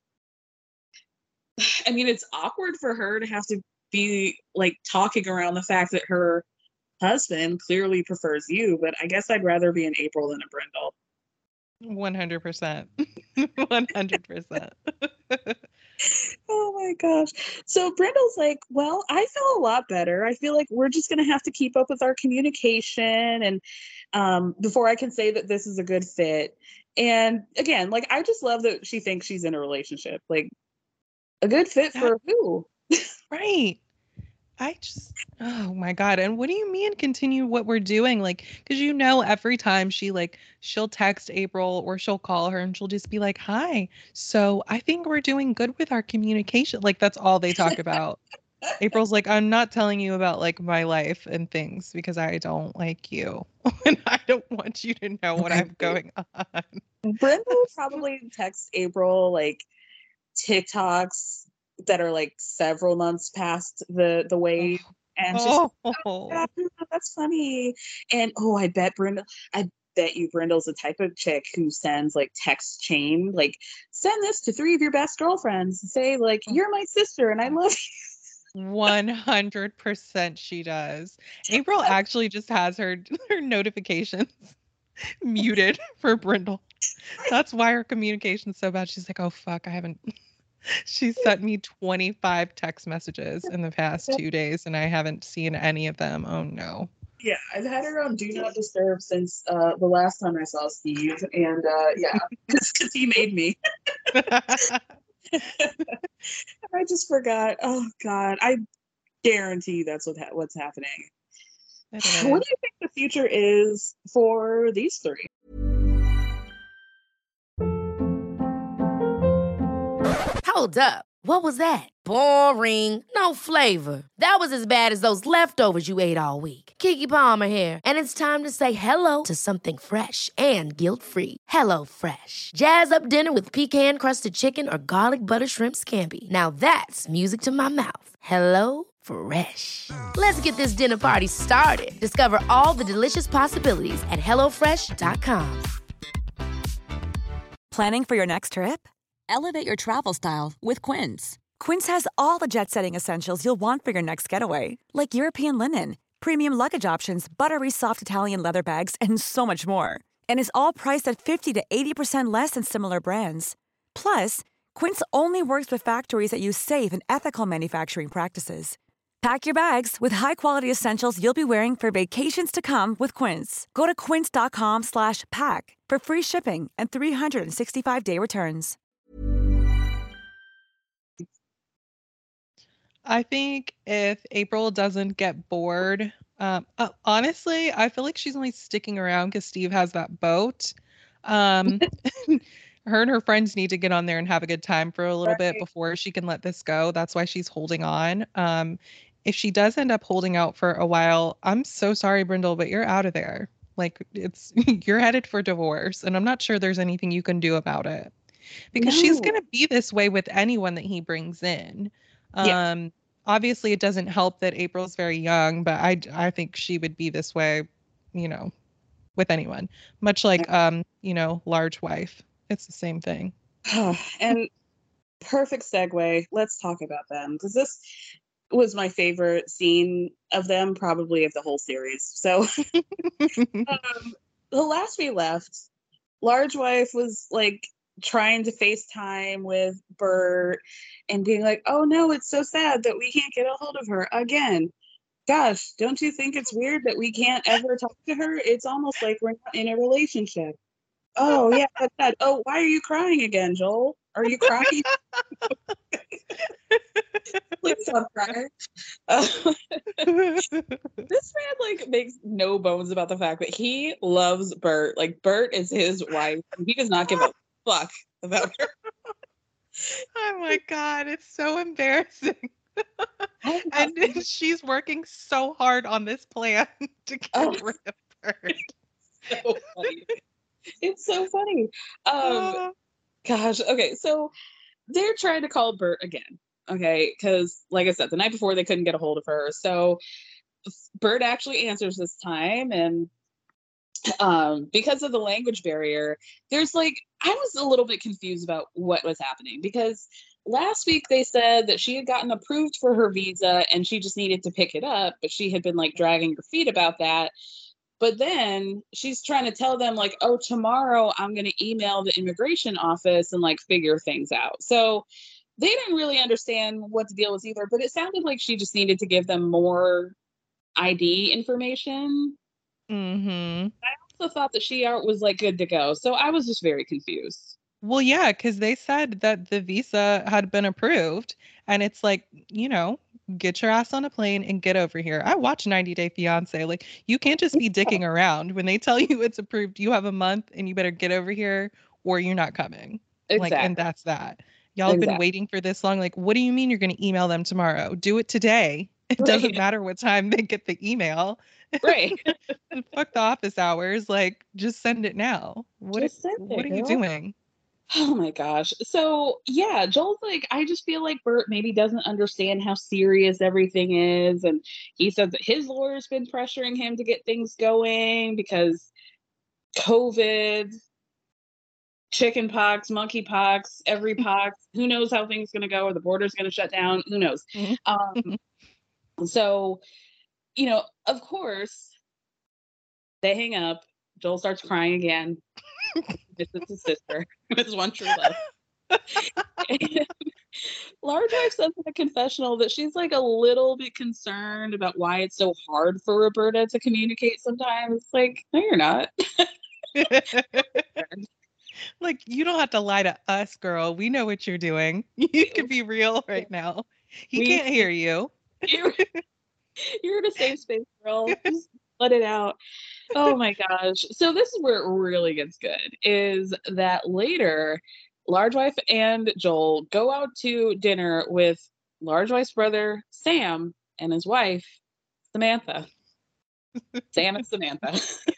I mean, it's awkward for her to have to be like talking around the fact that her husband clearly prefers you, but I guess I'd rather be an April than a Brindle. one hundred percent. one hundred percent. Oh my gosh. So Brindle's like, well, I feel a lot better. I feel like we're just going to have to keep up with our communication and um, before I can say that this is a good fit. And again, like, I just love that she thinks she's in a relationship. Like, a good fit for who? Right. I just, oh my God. And what do you mean continue what we're doing? Like, because you know, every time she like, she'll text April or she'll call her and she'll just be like, hi. So I think we're doing good with our communication. Like, that's all they talk about. April's like, I'm not telling you about like my life and things because I don't like you. And I don't want you to know what I'm going on. Brenda will probably text April like TikToks that are like several months past the the wave. And she's Oh, like, oh yeah, that's funny. And oh, I bet Brenda, I bet you Brenda's the type of chick who sends like text chain, like send this to three of your best girlfriends and say like, you're my sister and I love you. one hundred percent she does. April actually just has her, her notifications muted for Brindle. That's why her communication's so bad. She's like, oh, fuck, I haven't. She sent me twenty-five text messages in the past two days and I haven't seen any of them. Oh, no. Yeah, I've had her on Do Not Disturb since uh, the last time I saw Steve. And uh, yeah, because he made me. I just forgot. Oh, God. I guarantee that's what ha- what's happening. What do you think the future is for these three? Hold up. What was that? Boring. No flavor. That was as bad as those leftovers you ate all week. Keke Palmer here, and it's time to say hello to something fresh and guilt-free. Hello Fresh. Jazz up dinner with pecan-crusted chicken or garlic butter shrimp scampi. Now that's music to my mouth. Hello Fresh. Let's get this dinner party started. Discover all the delicious possibilities at hello fresh dot com. Planning for your next trip? Elevate your travel style with Quince. Quince has all the jet-setting essentials you'll want for your next getaway, like European linen, premium luggage options, buttery soft Italian leather bags, and so much more. And is all priced at fifty to eighty percent less than similar brands. Plus, Quince only works with factories that use safe and ethical manufacturing practices. Pack your bags with high-quality essentials you'll be wearing for vacations to come with Quince. Go to quince.com slash pack for free shipping and three sixty-five day returns. I think if April doesn't get bored, um, uh, honestly, I feel like she's only sticking around because Steve has that boat. Um, her and her friends need to get on there and have a good time for a little Right. bit before she can let this go. That's why she's holding on. Um, if she does end up holding out for a while, I'm so sorry, Brindle, but you're out of there. Like it's you're headed for divorce, and I'm not sure there's anything you can do about it because she's No. gonna be this way with anyone that he brings in. Yeah. Um, obviously it doesn't help that April's very young, but I, I think she would be this way, you know, with anyone, much like, um, you know, Large Wife. It's the same thing. And perfect segue. Let's talk about them because this was my favorite scene of them, probably of the whole series. So um, the last we left, Large Wife was like trying to FaceTime with Bert and being like, oh no, it's so sad that we can't get a hold of her again. Gosh, don't you think it's weird that we can't ever talk to her? It's almost like we're not in a relationship. Oh yeah, that's sad. Oh, why are you crying again, Joel? Are you crying? Please stop crying. Uh, this man like makes no bones about the fact that he loves Bert. Like Bert is his wife. And he does not give a fuck about her. Oh my God, it's so embarrassing. And then she's working so hard on this plan to get Oh. rid of Bert. So funny. It's so funny. Um, Oh. gosh. Okay, so they're trying to call Bert again. Okay, because like I said, the night before they couldn't get a hold of her. So Bert actually answers this time, and um, because of the language barrier, there's like I was a little bit confused about what was happening because last week they said that she had gotten approved for her visa and she just needed to pick it up, but she had been like dragging her feet about that. But then she's trying to tell them like, oh, tomorrow I'm going to email the immigration office and like figure things out. So they didn't really understand what the deal was either, but it sounded like she just needed to give them more I D information. Mm-hmm. I also thought that she out was like good to go. So I was just very confused. Well, yeah, because they said that the visa had been approved, and it's like, you know, get your ass on a plane and get over here. I watch ninety Day Fiance. Like, you can't just be dicking around. When they tell you it's approved, you have a month and you better get over here or you're not coming. Exactly. Like, and that's that. Y'all have been Exactly. waiting for this long. Like, what do you mean you're going to email them tomorrow? Do it today. It doesn't Right. matter what time they get the email. Right. Fuck the office hours. Like, just send it now. What Just it, send what it, are you girl. doing? Oh my gosh. So yeah, Joel's like, I just feel like Bert maybe doesn't understand how serious everything is. And he says that his lawyer's been pressuring him to get things going because COVID, chicken pox, monkey pox, every pox, who knows how things gonna go, or the border's gonna shut down, who knows. Um, so, you know, of course, they hang up. Joel starts crying again. This is his sister. His one true love. And Large Wife says in a confessional that she's like a little bit concerned about why it's so hard for Roberta to communicate sometimes. It's like, no, you're not. Like, you don't have to lie to us, girl. We know what you're doing. You can be real right now. He We- can't hear you. You're, you're in a safe space, girl. Just let it out. Oh my gosh. So this is where it really gets good, is that later, Large Wife and Joel go out to dinner with Large Wife's brother, Sam, and his wife, Samantha. Sam and Samantha.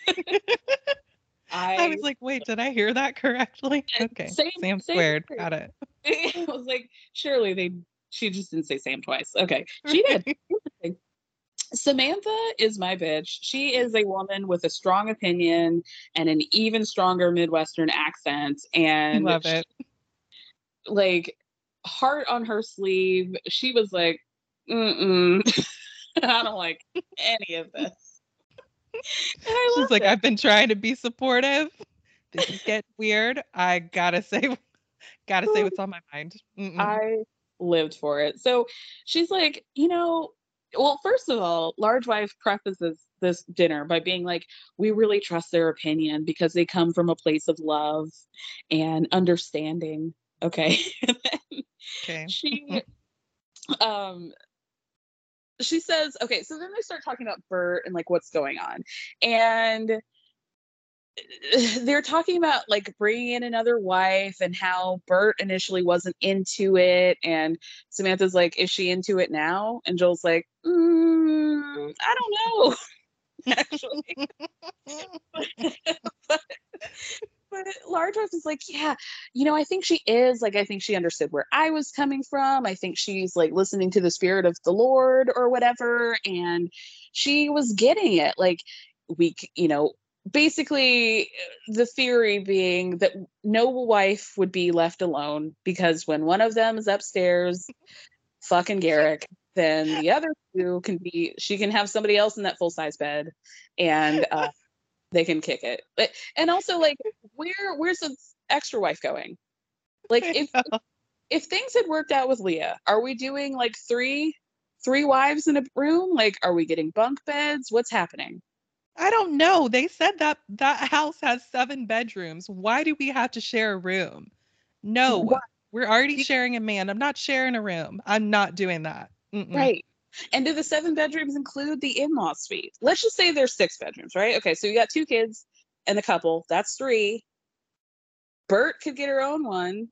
I, I was like, wait, did I hear that correctly? Okay. Same- Sam same squared. here. Got it. I was like, surely they, she just didn't say Sam twice. Okay. She did. Samantha is my bitch. She is a woman with a strong opinion and an even stronger Midwestern accent. And Love it. she, like, heart on her sleeve, she was like, mm-mm, I don't like any of this. And I She's loved like, it. I've been trying to be supportive. This is getting weird. I gotta say, gotta say what's on my mind. Mm-mm. I lived for it. So she's like, you know, well, first of all, Large Wife prefaces this dinner by being like, we really trust their opinion because they come from a place of love and understanding. Okay. And then Okay. she um she says, okay, so then they start talking about Bert and like what's going on. And they're talking about like bringing in another wife and how Bert initially wasn't into it, and Samantha's like, is she into it now? And Joel's like, mm, I don't know. Actually. but, but Large Wife is like, yeah, you know, I think she is. Like, I think she understood where I was coming from. I think she's like listening to the spirit of the Lord or whatever. And she was getting it. Like, we, c- you know, basically the theory being that no wife would be left alone because when one of them is upstairs fucking Garrick, then the other two can be, she can have somebody else in that full-size bed, and uh they can kick it. But and also, like, where where's the extra wife going? Like, if if things had worked out with Leah, are we doing like three three wives in a room? Like, are we getting bunk beds? What's happening? I don't know. They said that that house has seven bedrooms. Why do we have to share a room? No, Why? we're already sharing a man. I'm not sharing a room. I'm not doing that. Mm-mm. Right. And do the seven bedrooms include the in-law suite? Let's just say there's six bedrooms, right? Okay, so you got two kids and a couple. That's three. Bert could get her own one.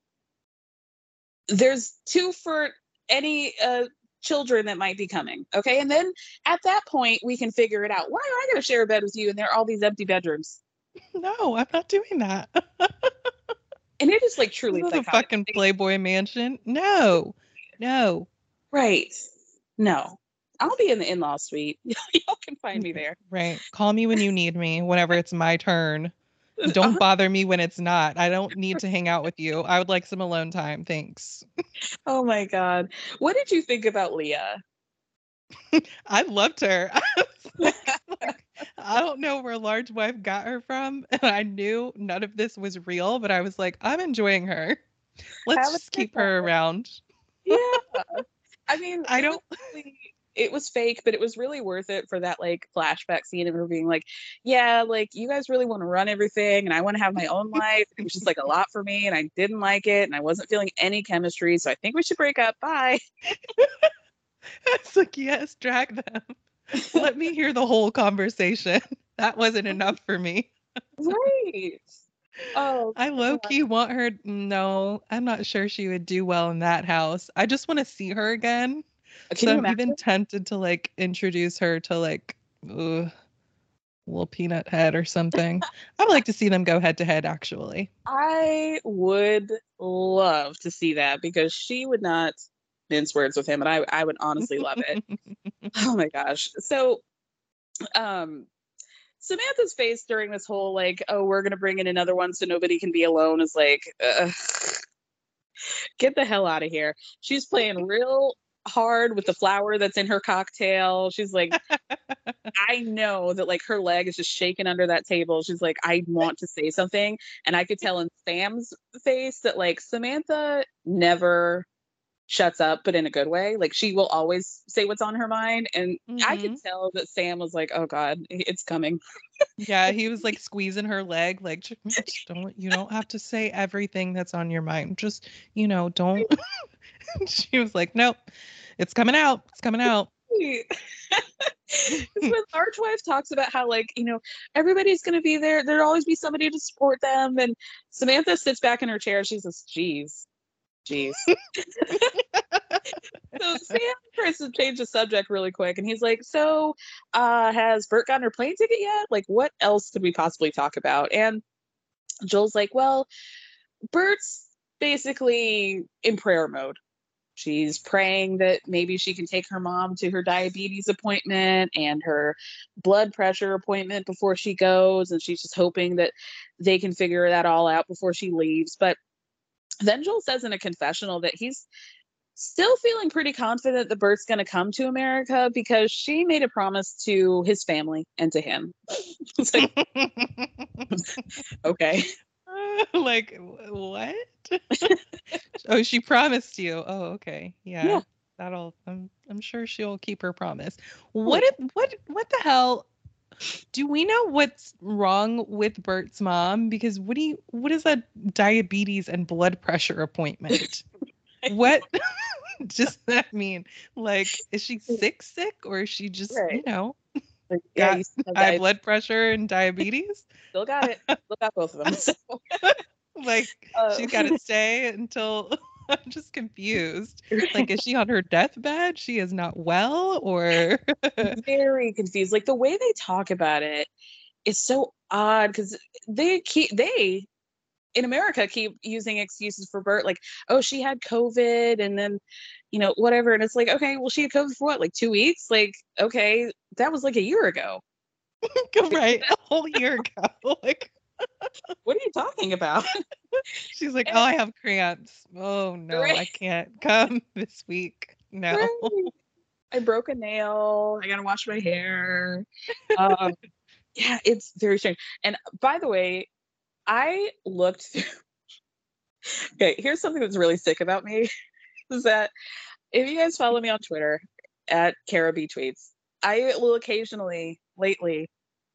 There's two for any uh, children that might be coming. Okay, and then at that point we can figure it out. Why am I going to share a bed with you and there are all these empty bedrooms? No, I'm not doing that. And it is like truly This is a psychotic. fucking Playboy mansion. No, no. Right. No. I'll be in the in-law suite. Y'all can find me there. Right. Call me when you need me, whenever it's my turn. Don't bother me when it's not. I don't need to hang out with you. I would like some alone time. Thanks. Oh my God. What did you think about Leah? I loved her. I was like, I don't know where Large Wife got her from. And I knew none of this was real, but I was like, I'm enjoying her. Let's Have a just good keep her time. around. Yeah. I mean, I it don't- was really- it was fake, but it was really worth it for that like flashback scene of her being like, yeah, like, you guys really want to run everything and I want to have my own life. It was just like a lot for me and I didn't like it and I wasn't feeling any chemistry. So I think we should break up. Bye. It's like, yes, drag them. Let me hear the whole conversation. That wasn't enough for me. Right. Oh, I low key want her. No, I'm not sure she would do well in that house. I just want to see her again. can So you I'm even imagine? tempted to like introduce her to like ugh, little peanut head or something. I would like to see them go head to head actually. I would love to see that because she would not mince words with him, and I I would honestly love it. Oh my gosh. So, um, Samantha's face during this whole like, oh, we're gonna bring in another one so nobody can be alone is like, ugh, get the hell out of here. She's playing real hard with the flour that's in her cocktail. She's like, I know that like her leg is just shaking under that table. She's like, I want to say something. And I could tell in Sam's face that like Samantha never shuts up, but in a good way. Like she will always say what's on her mind. And I could Mhm. tell that Sam was like, oh God, it's coming. Yeah, he was like squeezing her leg, like "J- just don't you don't have to say everything that's on your mind. Just, you know, don't. She was like, nope, it's coming out. It's coming out. It's when Archwife talks about how like, you know, everybody's gonna be there. There'll always be somebody to support them. And Samantha sits back in her chair. She says, geez, geez. So Sam tries to change the subject really quick, and he's like, so uh has Bert gotten her plane ticket yet? Like, what else could we possibly talk about? And Joel's like, well, Bert's basically in prayer mode. She's praying that maybe she can take her mom to her diabetes appointment and her blood pressure appointment before she goes. And she's just hoping that they can figure that all out before she leaves. But then Joel says in a confessional that he's still feeling pretty confident that Bert's going to come to America because she made a promise to his family and to him. It's like, okay. Like what? Oh, she promised you. Oh, okay. Yeah. Yeah. That'll I'm I'm sure she'll keep her promise. What if, what what the hell? Do we know what's wrong with Bert's mom? Because what do you what is a diabetes and blood pressure appointment? What does that mean? Like, is she sick sick or is she just, Right. you know, Like, yeah, got you still have high di- blood pressure and diabetes? still got it. Still got both of them. So, Like uh, she's got to stay until I'm just confused. Like, is she on her deathbed? She is not well, or very confused. Like the way they talk about it is so odd because they keep they in America keep using excuses for Bert, like, oh, she had COVID and then, you know, whatever. And it's like, okay, well, she had COVID for what, like two weeks? Like, okay, that was like a year ago. right, a whole year ago. Like, what are you talking about? she's like, oh, I have cramps. Oh no, Right. I can't come this week. No. Right. I broke a nail. I gotta wash my hair. Um, yeah, it's very strange. And by the way, I looked through. Okay, here's something that's really sick about me is that if you guys follow me on Twitter at Kara B Tweets, I will occasionally, lately,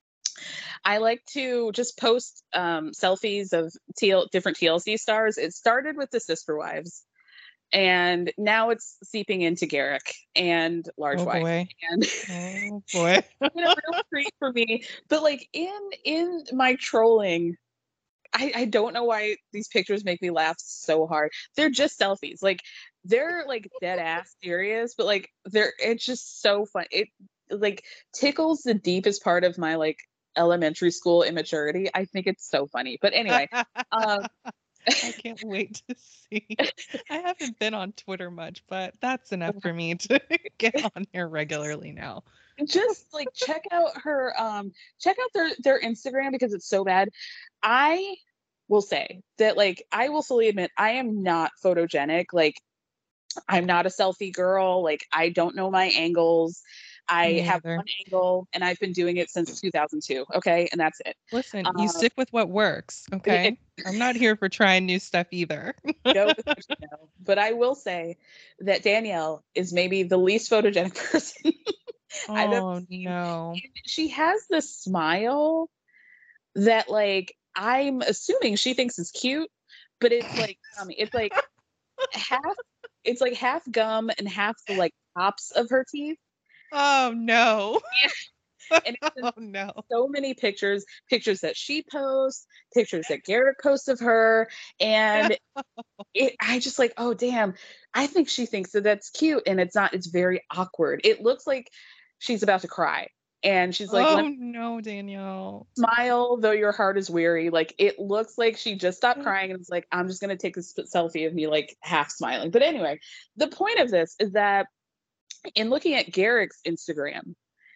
I like to just post um, selfies of T L, different T L C stars. It started with the Sister Wives, and now it's seeping into Garrick and Large Oh Wife. boy. And Oh boy. it's been a real treat for me. But like in in my trolling, I, I don't know why these pictures make me laugh so hard. They're just selfies. Like they're like dead ass serious, but like they're it's just so fun. It like tickles the deepest part of my like elementary school immaturity. I think it's so funny. But anyway, um I can't wait to see. I haven't been on Twitter much, but that's enough for me to get on here regularly now. just like check out her um check out their their Instagram because it's so bad. I will say that like I will fully admit I am not photogenic. Like I'm not a selfie girl. Like I don't know my angles. I Me have either. one angle and I've been doing it since two thousand two. Okay. And that's it. Listen, Um, you stick with what works, okay? I'm not here for trying new stuff either. Go with what you know. But I will say that Danielle is maybe the least photogenic person I've ever Oh seen. no. She has this smile that like I'm assuming she thinks is cute, but it's like um, it's like half it's like half gum and half the like tops of her teeth. Oh no. And it's Oh no. so many pictures, pictures that she posts, pictures that Garrett posts of her. And it, I just like, oh, damn. I think she thinks that that's cute. And it's not, it's very awkward. It looks like she's about to cry. And she's like, Oh let no, Danielle. smile, though your heart is weary. Like, it looks like she just stopped crying and was like, I'm just going to take this selfie of me, like, half smiling. But anyway, the point of this is that in looking at Garrett's Instagram,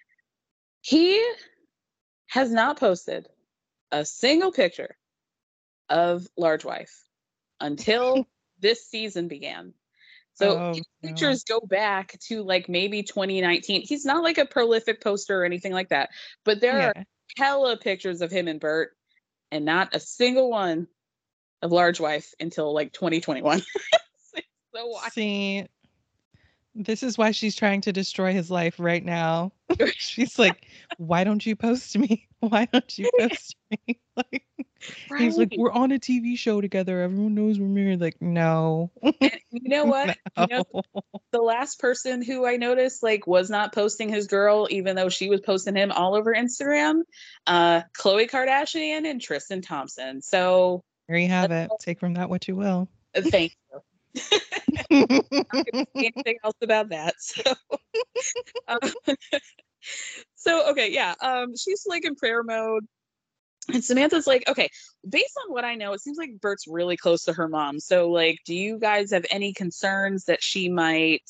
he has not posted a single picture of Large Wife until this season began. So Oh, his no. pictures go back to like maybe twenty nineteen. He's not like a prolific poster or anything like that, but there Yeah. are hella pictures of him and Bert, and not a single one of Large Wife until like twenty twenty-one. It's so wild. See, this is why she's trying to destroy his life right now. She's like, why don't you post me? Why don't you post me? Like, he's like, Right. we're on a T V show together. Everyone knows we're married. Like, no. And you know what? You know, No. the last person who I noticed like was not posting his girl, even though she was posting him all over Instagram, uh, Khloe Kardashian and Tristan Thompson. So There you have it. Take from that what you will. uh, thank you. I'm not gonna say anything else about that. So, um, so okay, yeah. Um, she's like in prayer mode. And Samantha's like, okay, based on what I know, it seems like Bert's really close to her mom. So, like, do you guys have any concerns that she might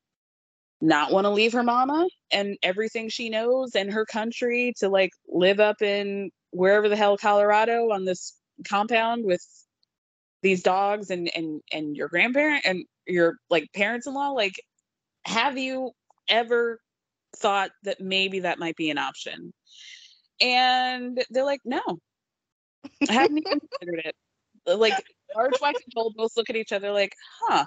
not want to leave her mama and everything she knows and her country to like live up in wherever the hell Colorado on this compound with these dogs and and and your grandparent and your like parents-in-law? Like, have you ever thought that maybe that might be an option? And they're like, no, I haven't even considered it. Like, Large Wife and Joel both look at each other like, huh,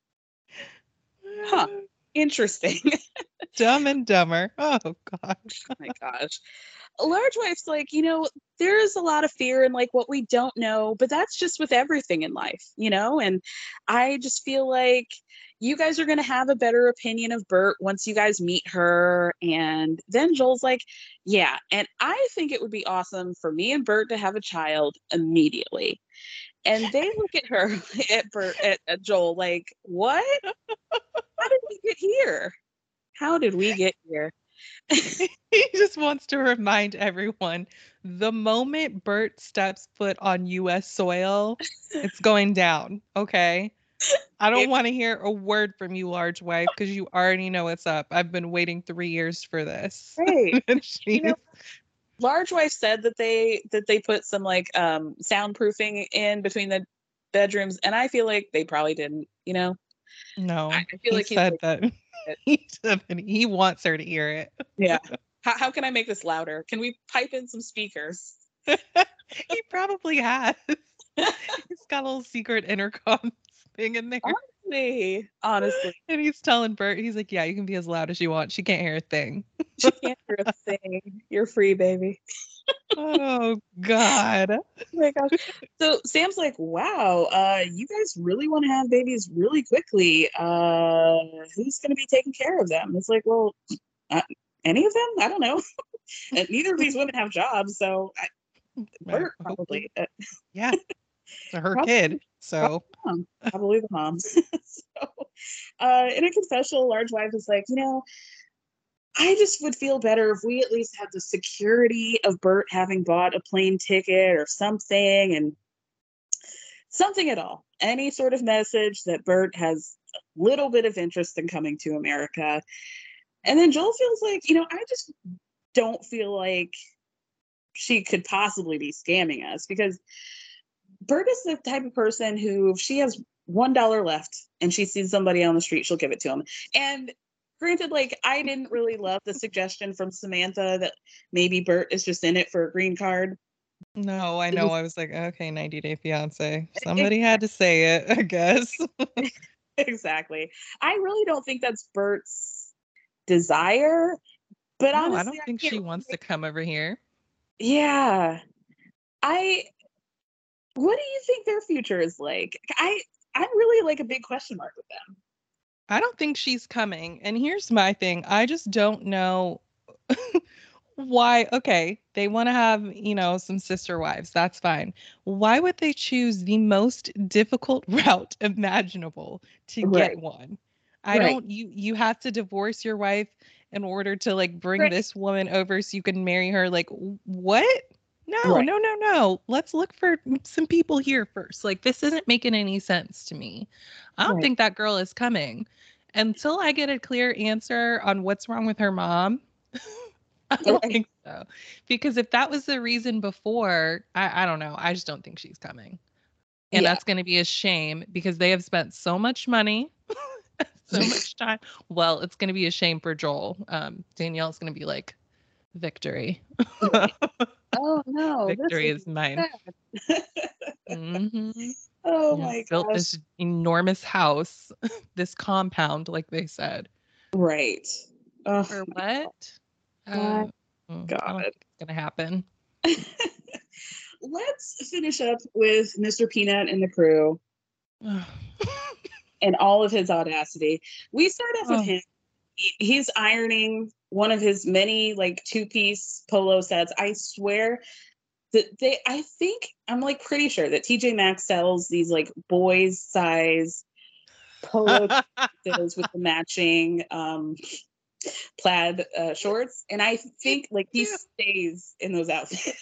huh, interesting. Dumb and Dumber. Oh, God. Oh my gosh. Large Wife's like, you know, there is a lot of fear in like what we don't know, but that's just with everything in life, you know? And I just feel like you guys are going to have a better opinion of Bert once you guys meet her. And then Joel's like, yeah. And I think it would be awesome for me and Bert to have a child immediately. And they look at her, at Bert, at, at Joel, like, what? How did we get here? How did we get here? He just wants to remind everyone, the moment Bert steps foot on U S soil, it's going down. Okay. I don't want to hear a word from you, Large Wife, because you already know what's up. I've been waiting three years for this. Right. And You know, she's- Large Wife said that they that they put some like um soundproofing in between the bedrooms, and I feel like they probably didn't, you know. no, I feel he like he's said like, that he said that he wants her to hear it. yeah. How how can I make this louder? Can we pipe in some speakers? He probably has. He's got a little secret intercom thing in there. Honestly, honestly, And he's telling Bert, he's like, yeah, you can be as loud as you want. She can't hear a thing. she can't hear a thing. You're free, baby. Oh, God. Oh my gosh. So Sam's like, wow, uh, you guys really want to have babies really quickly. Uh, who's going to be taking care of them? It's like, well, uh, any of them? I don't know. And neither of these women have jobs, so I, Bert probably. Uh, Yeah. To her Probably- kid. So mom, probably the mom. So, uh, in a confessional, Large Wife is like, you know, I just would feel better if we at least had the security of Bert having bought a plane ticket or something, and something at all. Any sort of message that Bert has a little bit of interest in coming to America. And then Joel feels like, you know, I just don't feel like she could possibly be scamming us, because Bert is the type of person who, if she has one dollar left and she sees somebody on the street, she'll give it to him. And granted, like, I didn't really love the suggestion from Samantha that maybe Bert is just in it for a green card. no, I know. I was like, okay, ninety Day Fiance. Somebody had to say it, I guess. Exactly. I really don't think that's Bert's desire. But No, honestly, I don't think can't she wants to come over here. Yeah. I what do you think their future is like? I I'm really like a big question mark with them. I don't think she's coming. And here's my thing. I just don't know Why? Okay, they want to have, you know, some sister wives. That's fine. Why would they choose the most difficult route imaginable to get Right. one? I Right. don't, you you have to divorce your wife in order to like bring Right. this woman over so you can marry her. Like, w- what? No, Right. no, no, no. Let's look for some people here first. Like, this isn't making any sense to me. I don't Right. think that girl is coming until I get a clear answer on what's wrong with her mom. I don't Right. think so. Because if that was the reason before, I, I don't know. I just don't think she's coming. And Yeah. that's going to be a shame because they have spent so much money, so much time. Well, it's going to be a shame for Joel. Um, Danielle's going to be like, victory. Oh no, this Victory is is mine. sad. hmm Oh Yeah, my built gosh. this enormous house, this compound, like they said. Right. Oh For my what? God. Uh, mm, I God. don't think it's going to happen. Let's finish up with Mister Peanut and the crew and all of his audacity. We start off with Oh. him. He- He's ironing one of his many like two-piece polo sets. I swear that they I think I'm like pretty sure that T J Maxx sells these like boys size polo with the matching um plaid uh, shorts, and I think like he stays in those outfits.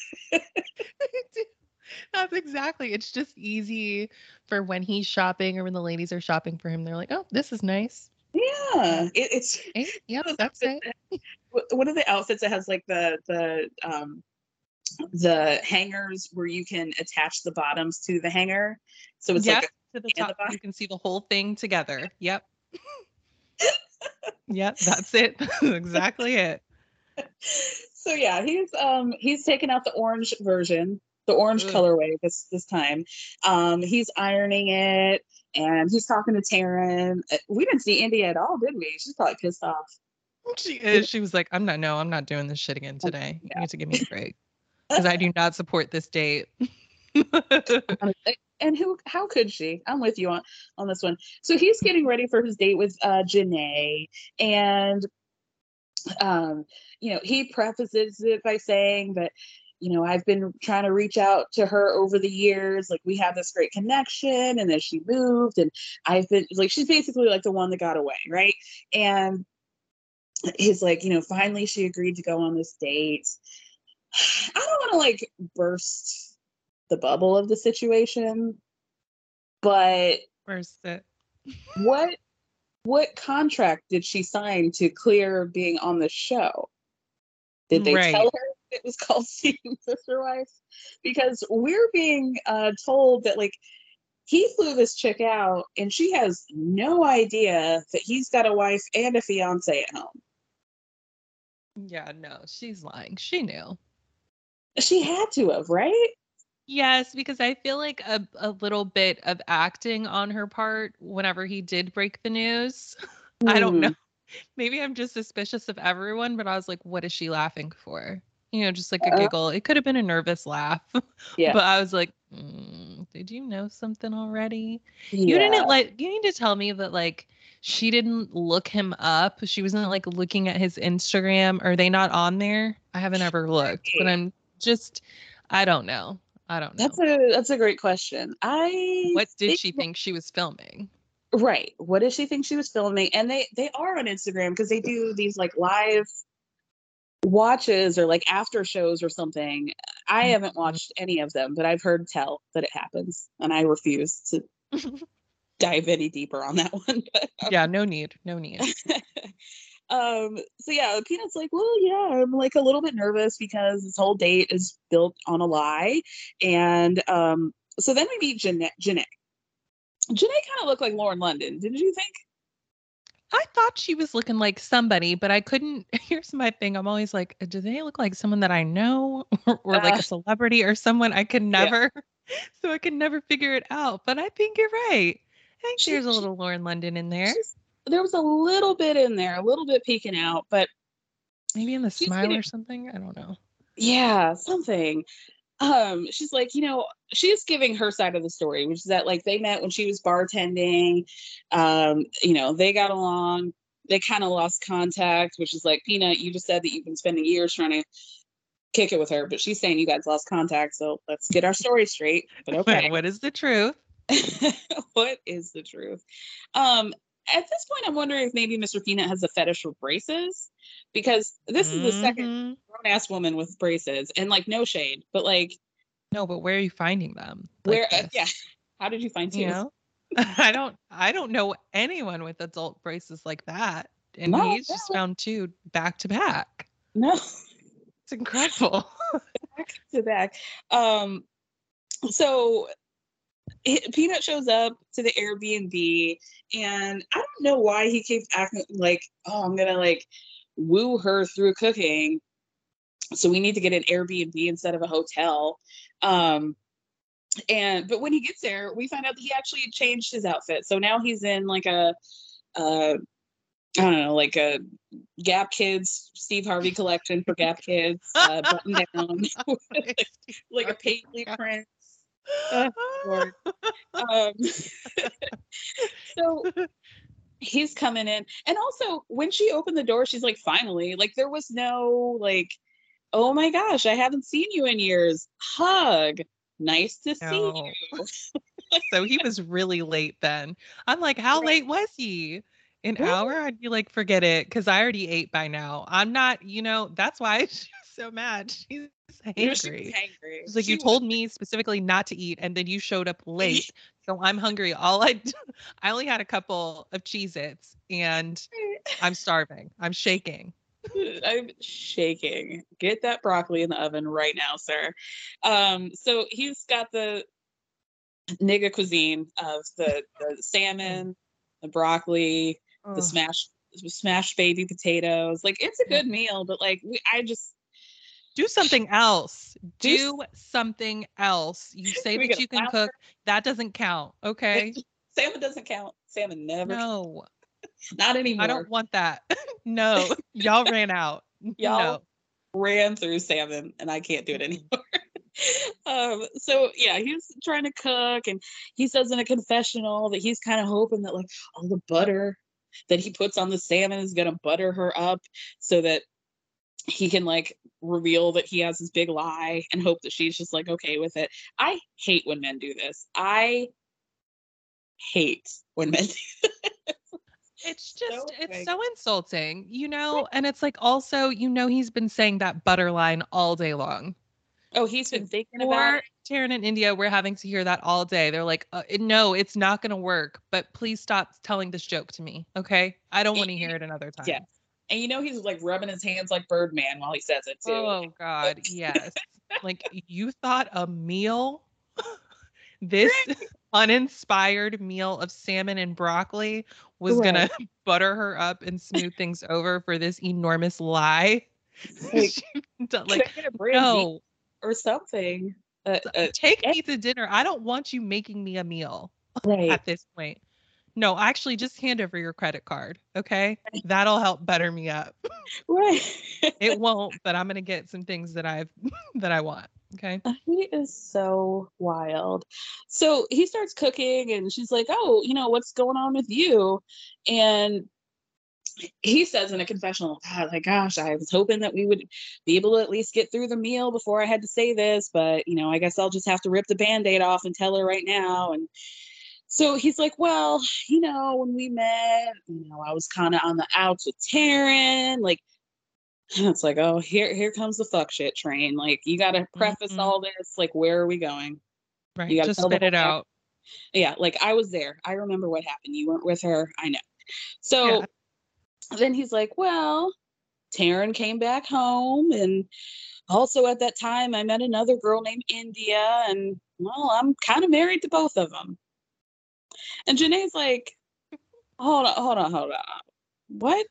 That's exactly. It's just easy for when he's shopping or when the ladies are shopping for him. They're like, "Oh, this is nice." Yeah, it, it's Hey, yep, that's it. one of the outfits that has like the the um the hangers where you can attach the bottoms to the hanger, so it's Yep, like to the a, and top. the bottom. You can see the whole thing together. Yep. Yep, that's it. Exactly it. So yeah, he's um he's taken out the orange version, the orange Ugh. colorway this this time. Um, he's ironing it and he's talking to Taryn. Uh, We didn't see India at all, did we? She's probably pissed off. She is. She was like, "I'm not. No, I'm not doing this shit again today. You Yeah. need to give me a break because I do not support this date." And who how could she? I'm with you on on this one. So he's getting ready for his date with uh Janae, and um you know, he prefaces it by saying that, you know, I've been trying to reach out to her over the years, like we have this great connection, and then she moved, and I've been like, she's basically like the one that got away, right? And he's like, you know, finally she agreed to go on this date. I don't want to like burst the bubble of the situation, but Where's it? what what contract did she sign to clear being on the show? Did they Right. tell her it was called Seeing Sister Wife? Because we're being uh, told that like he flew this chick out and she has no idea that he's got a wife and a fiance at home. Yeah, no, she's lying. She knew. She had to have, right? Yes, because I feel like a, a little bit of acting on her part whenever he did break the news. I don't know. Hmm. Maybe I'm just suspicious of everyone, but I was like, what is she laughing for? You know, just like a Uh, giggle. It could have been a nervous laugh. Yeah. But I was like, mm, did you know something already? You Yeah. didn't like, you need to tell me that like she didn't look him up. She wasn't like looking at his Instagram. Are they not on there? I haven't ever looked, but I'm just, I don't know. I don't know. That's a that's a great question. I What did think she think she was filming? Right. What does she think she was filming? And they they are on Instagram because they do these like live watches or like after shows or something. I haven't watched any of them, but I've heard tell that it happens, and I refuse to dive any deeper on that one. But, um, Yeah, no need. No need. um so yeah, Peanut's like, well, yeah, I'm like a little bit nervous because this whole date is built on a lie. And um so then we meet Janae. Janae, Janae kind of looked like Lauren London, didn't you think? I thought she was looking like somebody, but I couldn't. Here's my thing. I'm always like, do they look like someone that I know or, or like Uh, a celebrity or someone I could yeah. never, so I could never figure it out. But I think you're right. I think She- there's a she- little Lauren London in there. She's- there was a little bit in there, a little bit peeking out, but Maybe in the she's smile getting- or something. I don't know. yeah, something. Um, she's like, you know, she's giving her side of the story, which is that like they met when she was bartending. Um, you know, they got along they kind of lost contact, which is like, Peanut, you just said that you've been spending years trying to kick it with her, but she's saying you guys lost contact. So let's get our story straight. But okay. What is the truth? What is the truth? Um, at this point, I'm wondering if maybe Mister Peanut has a fetish for braces, because this is the Mm-hmm. second grown-ass woman with braces, and like, no shade, but like, No, but where are you finding them? Like where? Uh, this? yeah. How did you find two? You know, I don't, I don't know anyone with adult braces like that, and No, he's just no. found two back to back. No. It's incredible. Back to back. Um, so it- Peanut shows up to the Airbnb, and I don't know why he keeps acting like, oh, I'm gonna like woo her through cooking. So we need to get an Airbnb instead of a hotel. Um, and but when he gets there, we find out that he actually had changed his outfit. So now he's in like a, uh, I don't know, like a Gap Kids Steve Harvey collection for Gap Kids, uh, button down, like, like a paisley print. Oh, Lord. Um, so he's coming in, and also when she opened the door, she's like, finally, like there was no like, oh my gosh, I haven't seen you in years. Hug. Nice to see No. you. So he was really late then. I'm like, how late was he? An Right. hour? I'd be like, forget it, because I already ate by now. I'm not, you know, that's why she's so mad. She's You know, she was angry. hangry. It's like, She you was- told me specifically not to eat, and then you showed up late. So I'm hungry. All I d- I only had a couple of Cheez-Its, and I'm starving. I'm shaking. I'm shaking. Get that broccoli in the oven right now, sir. Um, so he's got the nigga cuisine of the, the salmon, the broccoli, the Ugh. smashed smashed baby potatoes. Like, it's a good meal, but like we, I just Do something else. Do Do something else. You say We that got you can flour. cook. That doesn't count. Okay. salmon doesn't count. Salmon never counts. No, Not anymore. I don't want that. No, y'all ran out. Y'all No. ran through salmon, and I can't do it anymore. um, so yeah, he's trying to cook, and he says in a confessional that he's kind of hoping that like all the butter that he puts on the salmon is gonna butter her up, so that he can like reveal that he has this big lie and hope that she's just like okay with it. I hate when men do this. I hate when men do this. It's just, So it's like- so insulting, you know? And it's like also, you know, he's been saying that butter line all day long. Oh, he's been thinking about Or it. Taryn and India, we're having to hear that all day. They're like, uh, no, it's not going to work, but please stop telling this joke to me. Okay. I don't want to hear it another time. Yeah. And you know he's like rubbing his hands like Birdman while he says it too. Oh God, yes. Like you thought a meal, this uninspired meal of salmon and broccoli was Right. gonna butter her up and smooth things over for this enormous lie. Like, She- Can I like get a brand no, or something? Uh, uh, take me to dinner. I don't want you making me a meal right. at this point. No, actually, just hand over your credit card. Okay, that'll help butter me up. Right. It won't, but I'm gonna get some things that I've that I want. Okay. He is so wild. So he starts cooking, and she's like, "Oh, you know what's going on with you?" And he says in a confessional, "God, like, gosh, I was hoping that we would be able to at least get through the meal before I had to say this, but you know, I guess I'll just have to rip the Band-Aid off and tell her right now." And so he's like, "Well, you know, when we met, you know, I was kind of on the outs with Taryn, like." It's like, oh, here, here comes the fuck shit train. Like, you got to preface Mhm. all this. Like, where are we going? Right. You gotta Just tell the spit it whole out. Yeah, like I was there. I remember what happened. You weren't with her. I know. So Yeah. then he's like, well, Taryn came back home, and also at that time I met another girl named India, and well, I'm kind of married to both of them. And Janae's like, hold on, hold on, hold on. What?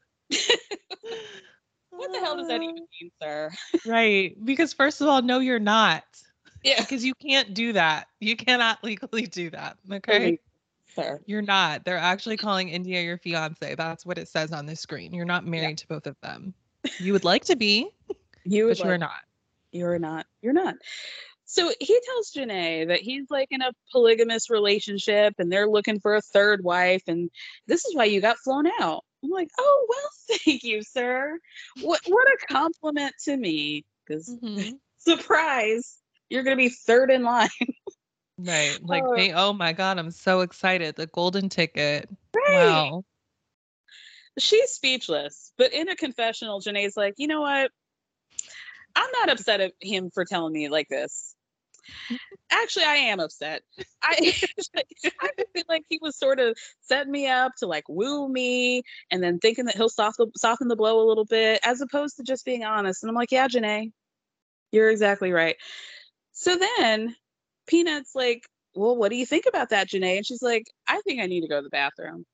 What the hell does that even mean, sir? Right. Because first of all, no, you're not. Yeah. Because you can't do that. You cannot legally do that. Okay. Sir. You're not. They're actually calling India your fiance. That's what it says on the screen. You're not married to both of them. You would like to be, You but would you're like- not. You're not. You're not. So he tells Janae that he's like in a polygamous relationship, and they're looking for a third wife, and this is why you got flown out. I'm like, oh, well, thank you, sir. What what a compliment to me. Because Mhm. surprise, you're going to be third in line. Right. Like, Uh, hey, oh my God, I'm so excited. The golden ticket. right. Wow. She's speechless. But in a confessional, Janae's like, you know what? I'm not upset at him for telling me like this. Actually, I am upset. I I feel like he was sort of setting me up to like woo me and then thinking that he'll soften soften the blow a little bit, as opposed to just being honest. And I'm like, yeah, Janae, you're exactly right. So then Peanut's like, well, what do you think about that, Janae? And she's like, I think I need to go to the bathroom.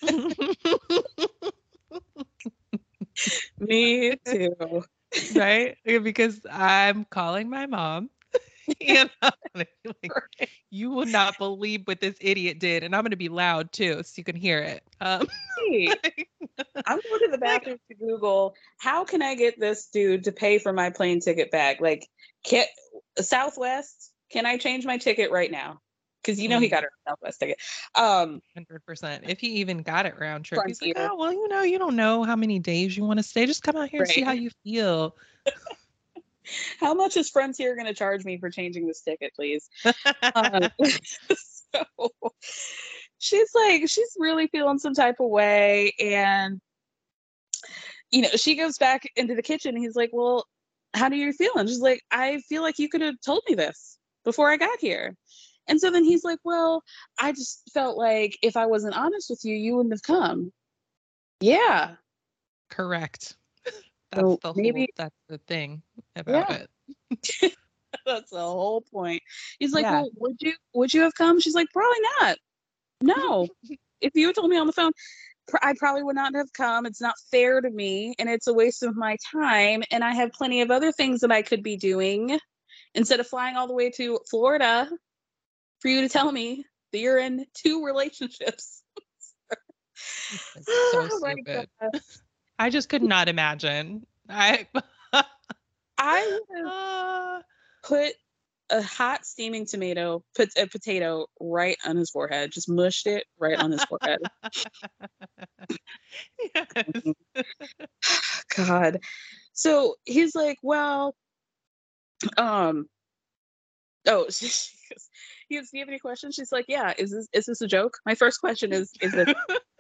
Me too. Right? Yeah, because I'm calling my mom. And I'm gonna be like, Right. you will not believe what this idiot did. And I'm going to be loud too, so you can hear it. Um, Hey, I'm going to the bathroom to Google, how can I get this dude to pay for my plane ticket back? Like, can, Southwest, can I change my ticket right now? Because you know he Mm. got a Southwest ticket. Um, one hundred percent. If he even got it round trip, he's like, Frontier. oh, well, you know, you don't know how many days you want to stay. Just come out here and see Right. how you feel. How much is Frontier going to charge me for changing this ticket, please? Um, so she's like, she's really feeling some type of way. And, you know, she goes back into the kitchen. And he's like, well, how do you feel? And she's like, I feel like you could have told me this before I got here. And so then he's like, well, I just felt like if I wasn't honest with you, you wouldn't have come. Yeah. Correct. That's So the maybe, whole, that's the thing about yeah, it. that's the whole point. He's like, Yeah. well, would you, would you have come? She's like, probably not. No. If you had told me on the phone, pr- I probably would not have come. It's not fair to me and it's a waste of my time. And I have plenty of other things that I could be doing instead of flying all the way to Florida for you to tell me that you're in two relationships. Like, so Oh my stupid. God. I just could not imagine. I I would have uh, put a hot steaming tomato, put a potato right on his forehead, just mushed it right on his forehead. yes. God. So he's like, well, um, oh, she, she goes, he goes, do you have any questions? She's like, yeah, is this is this a joke? My first question is, is it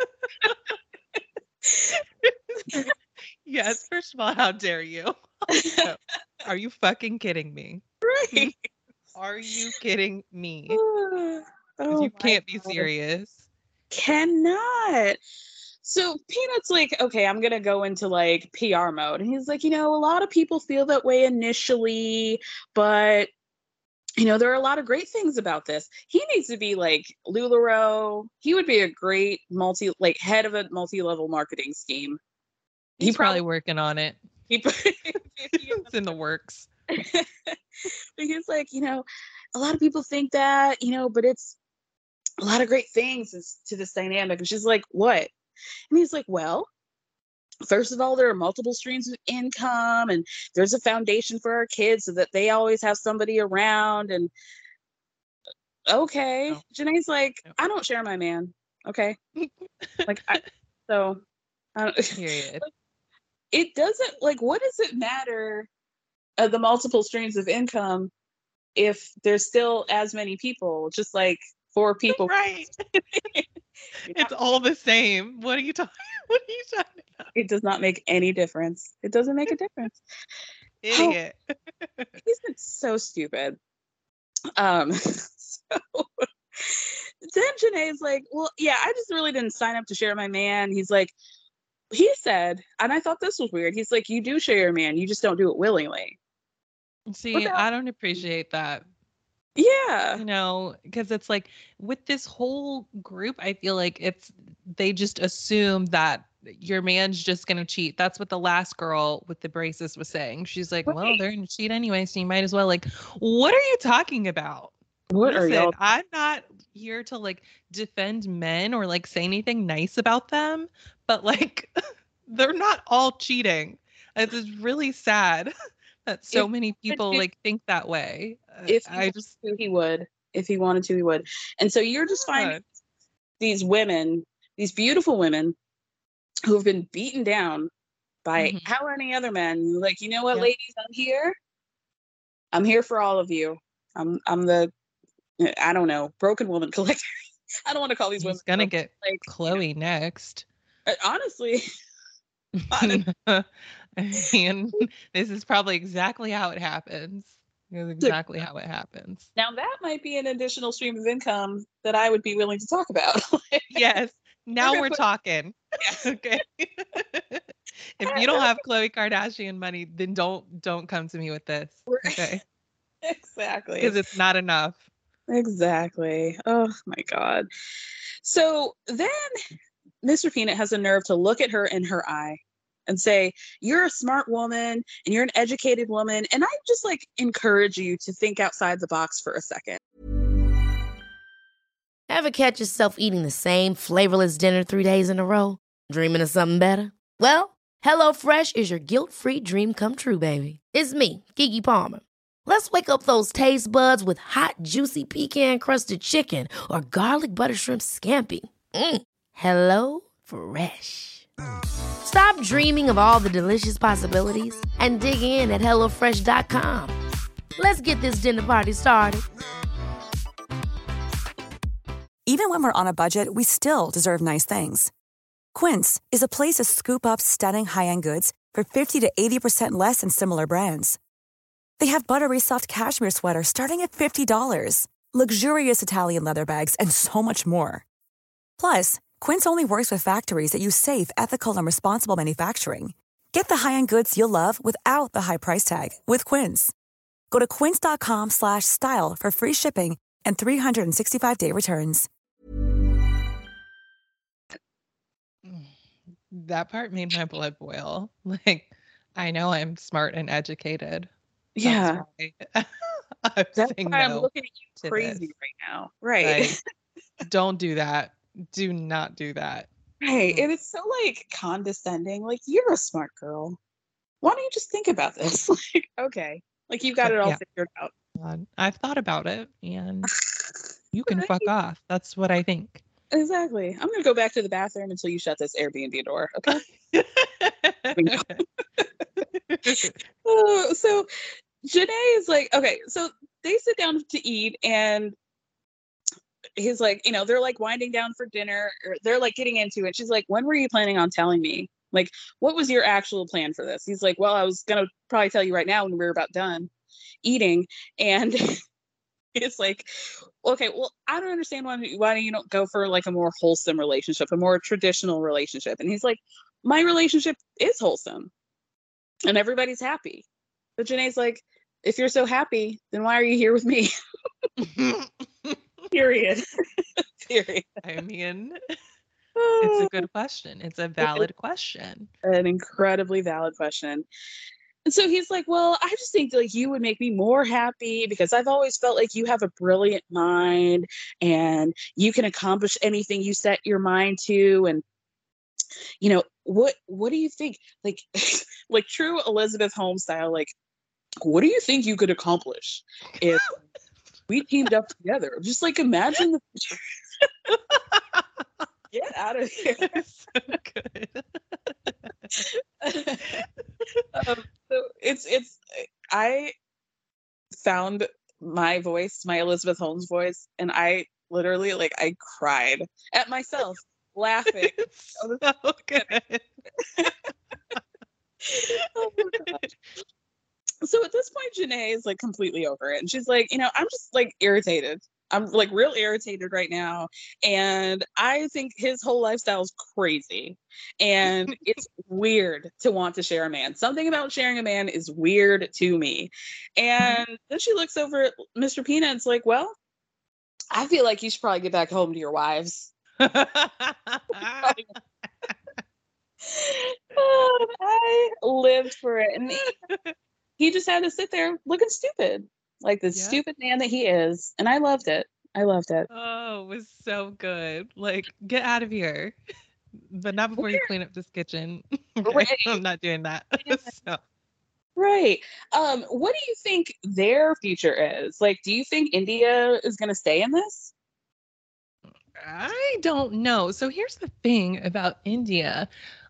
Yes, first of all, how dare you? Also, are you fucking kidding me? right? Are you kidding me? Oh, You my can't be God. serious. Cannot. So Peanut's like, okay, I'm gonna go into like P R mode. And he's like, you know, a lot of people feel that way initially, but you know, there are a lot of great things about this. He needs to be like LuLaRoe. He would be a great multi, like head of a multi-level marketing scheme. He's He probably probably working on it. he, It's in the works. he's like, you know, a lot of people think that, you know, but it's a lot of great things is- to this dynamic. And she's like, what? And he's like, well, first of all, there are multiple streams of income, and there's a foundation for our kids so that they always have somebody around. And okay, No. Janae's like, No. I don't share my man. Okay, like, I, so I don't, Period. it doesn't like. What does it matter? Uh, the multiple streams of income if there's still as many people, just like four people. Right. It's all the same. What are you talking? What are you talking about? It does not make any difference. It doesn't make a difference. Idiot. He's been so stupid. Um, so then Janae's like, well, yeah, I just really didn't sign up to share my man. He's like, he said, and I thought this was weird. He's like, you do share your man, you just don't do it willingly. See, I don't appreciate that. Yeah. You know, because it's like with this whole group, I feel like it's they just assume that your man's just gonna cheat. That's what the last girl with the braces was saying. She's like, well, they're gonna cheat anyway, so you might as well. Like, what are you talking about? What are Listen, y'all? I'm not here to like defend men or like say anything nice about them, but like they're not all cheating. It's just really sad that so If- many people like think that way. Uh, If he I wanted just to, he would. If he wanted to, he would. And so you're just finding God. these women, these beautiful women, who have been beaten down by Mhm. how many other men. Like, you know what, Yep. ladies, I'm here. I'm here for all of you. I'm I'm the I don't know, broken woman collector. I don't want to call these women He's gonna broken, get like, you know, Chloe next. uh, honestly, honest- I mean, this is probably exactly how it happens. This is exactly how it happens. now that might be an additional stream of income that I would be willing to talk about. Yes. Now gonna we're put- talking. Yeah. Okay. If you don't have Khloe Kardashian money, then don't don't come to me with this. Okay. Exactly. Because it's not enough. Exactly. Oh my God. So then Mister Peanut has the nerve to look at her in her eye and say, "You're a smart woman and you're an educated woman. And I just like encourage you to think outside the box for a second." Ever catch yourself eating the same flavorless dinner three days in a row? Dreaming of something better? Well, HelloFresh is your guilt-free dream come true, baby. It's me, Keke Palmer. Let's wake up those taste buds with hot, juicy pecan-crusted chicken or garlic butter shrimp scampi. Mm. Hello Fresh. Stop dreaming of all the delicious possibilities and dig in at hello fresh dot com. Let's get this dinner party started. Even when we're on a budget, we still deserve nice things. Quince is a place to scoop up stunning high-end goods for fifty to eighty percent less than similar brands. They have buttery soft cashmere sweaters starting at fifty dollars, luxurious Italian leather bags, and so much more. Plus, Quince only works with factories that use safe, ethical, and responsible manufacturing. Get the high-end goods you'll love without the high price tag with Quince. Go to quince dot com slash style for free shipping and three sixty-five day returns. That part made my blood boil. Like, I know I'm smart and educated. Yeah. That's why I'm That's saying why I'm no looking at to you crazy this. right now. Right. Like, don't do that. Do not do that. Right. Mm. And it's so like condescending. Like, you're a smart girl. Why don't you just think about this? Like, okay. Like, you've got But it all yeah. figured out. God, I've thought about it, and you can Right. fuck off. That's what I think. Exactly. I'm gonna go back to the bathroom until you shut this Airbnb door. Okay. Uh, so Janae is like, okay, so they sit down to eat and he's like, you know, they're like winding down for dinner or they're like getting into it. She's like, when were you planning on telling me? Like, what was your actual plan for this? He's like, well, I was gonna probably tell you right now when we were about done eating. And it's like, okay, well, I don't understand why why you don't go for like a more wholesome relationship, a more traditional relationship. And he's like, my relationship is wholesome and everybody's happy. But Janae's like, if you're so happy, then why are you here with me? Period. Period. I mean, it's a good question. It's a valid question. An incredibly valid question. And so he's like, well, I just think like you would make me more happy because I've always felt like you have a brilliant mind and you can accomplish anything you set your mind to. And you know, what what do you think? Like like true Elizabeth Holmes style, like, what do you think you could accomplish if we teamed up together? Just like imagine the get out of here. So good. um, so it's it's I found my voice, my Elizabeth Holmes voice, and I literally like I cried at myself laughing. It's so good. Oh my gosh. So at this point, Janae is like completely over it. And she's like, you know, I'm just like irritated. I'm like real irritated right now. And I think his whole lifestyle is crazy. And it's weird to want to share a man. Something about sharing a man is weird to me. And then she looks over at Mister Peanut and it's like, well, I feel like you should probably get back home to your wives. Oh, I lived for it. And he, he just had to sit there looking stupid, like the Yeah. stupid man that he is. And I loved it. I loved it. Oh, it was so good. Like, get out of here. But not before you clean up this kitchen. Okay, Right. I'm not doing that. So, Right. Um, what do you think their future is? Like, do you think India is going to stay in this? I don't know. So here's the thing about India.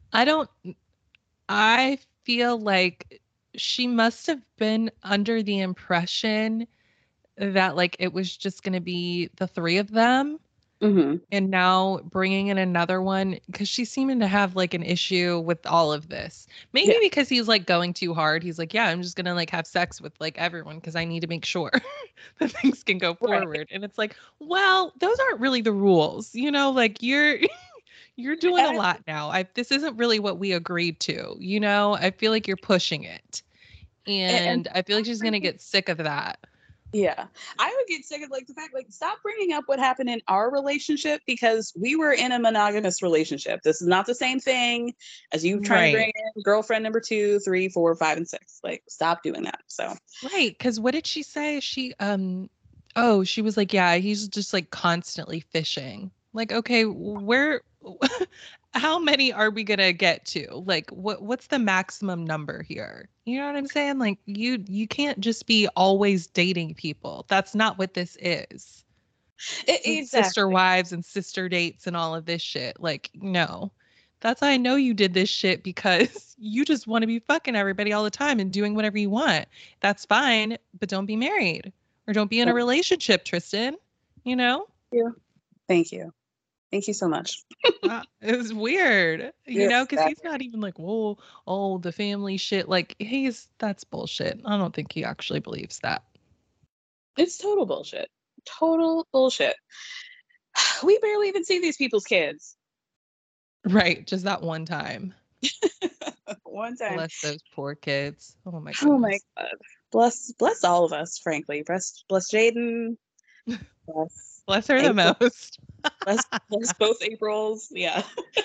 I don't, I feel like she must have been under the impression that like it was just going to be the three of them. Mm-hmm. And now bringing in another one, because she's seeming to have like an issue with all of this. Maybe Yeah. because he's like going too hard. He's like, yeah, I'm just gonna like have sex with like everyone because I need to make sure that things can go Right. forward. And it's like, well, those aren't really the rules, you know. Like you're you're doing a And I- lot now. I this isn't really what we agreed to, you know. I feel like you're pushing it, and, and and I feel like she's gonna get sick of that. Yeah. I would get sick of like the fact, like, stop bringing up what happened in our relationship because we were in a monogamous relationship. This is not the same thing as you trying to Right. bring in girlfriend number two, three, four, five, and six. Like, stop doing that. So, Right, because what did she say? She um oh, she was like, yeah, he's just like constantly fishing. Like, okay, where how many are we gonna get to? Like what what's the maximum number here? You know what I'm saying? Like you you can't just be always dating people. That's not what this is. it, With exactly. Sister wives and sister dates and all of this shit. Like, no. That's how I know you did this shit because you just want to be fucking everybody all the time and doing whatever you want. That's fine, but don't be married or don't be in a relationship, Tristan. You know? Thank you. Thank you. Thank you so much. Uh, it was weird, you Yeah, know, because that- he's not even like, whoa, oh, the family shit. Like, he's that's bullshit. I don't think he actually believes that. It's total bullshit. Total bullshit. We barely even see these people's kids. Right. Just that one time. One time. Bless those poor kids. Oh my goodness. Oh my god. Bless bless all of us, frankly. Bless bless Jaden. Bless Bless her the April. most. bless, bless both Aprils. Yeah.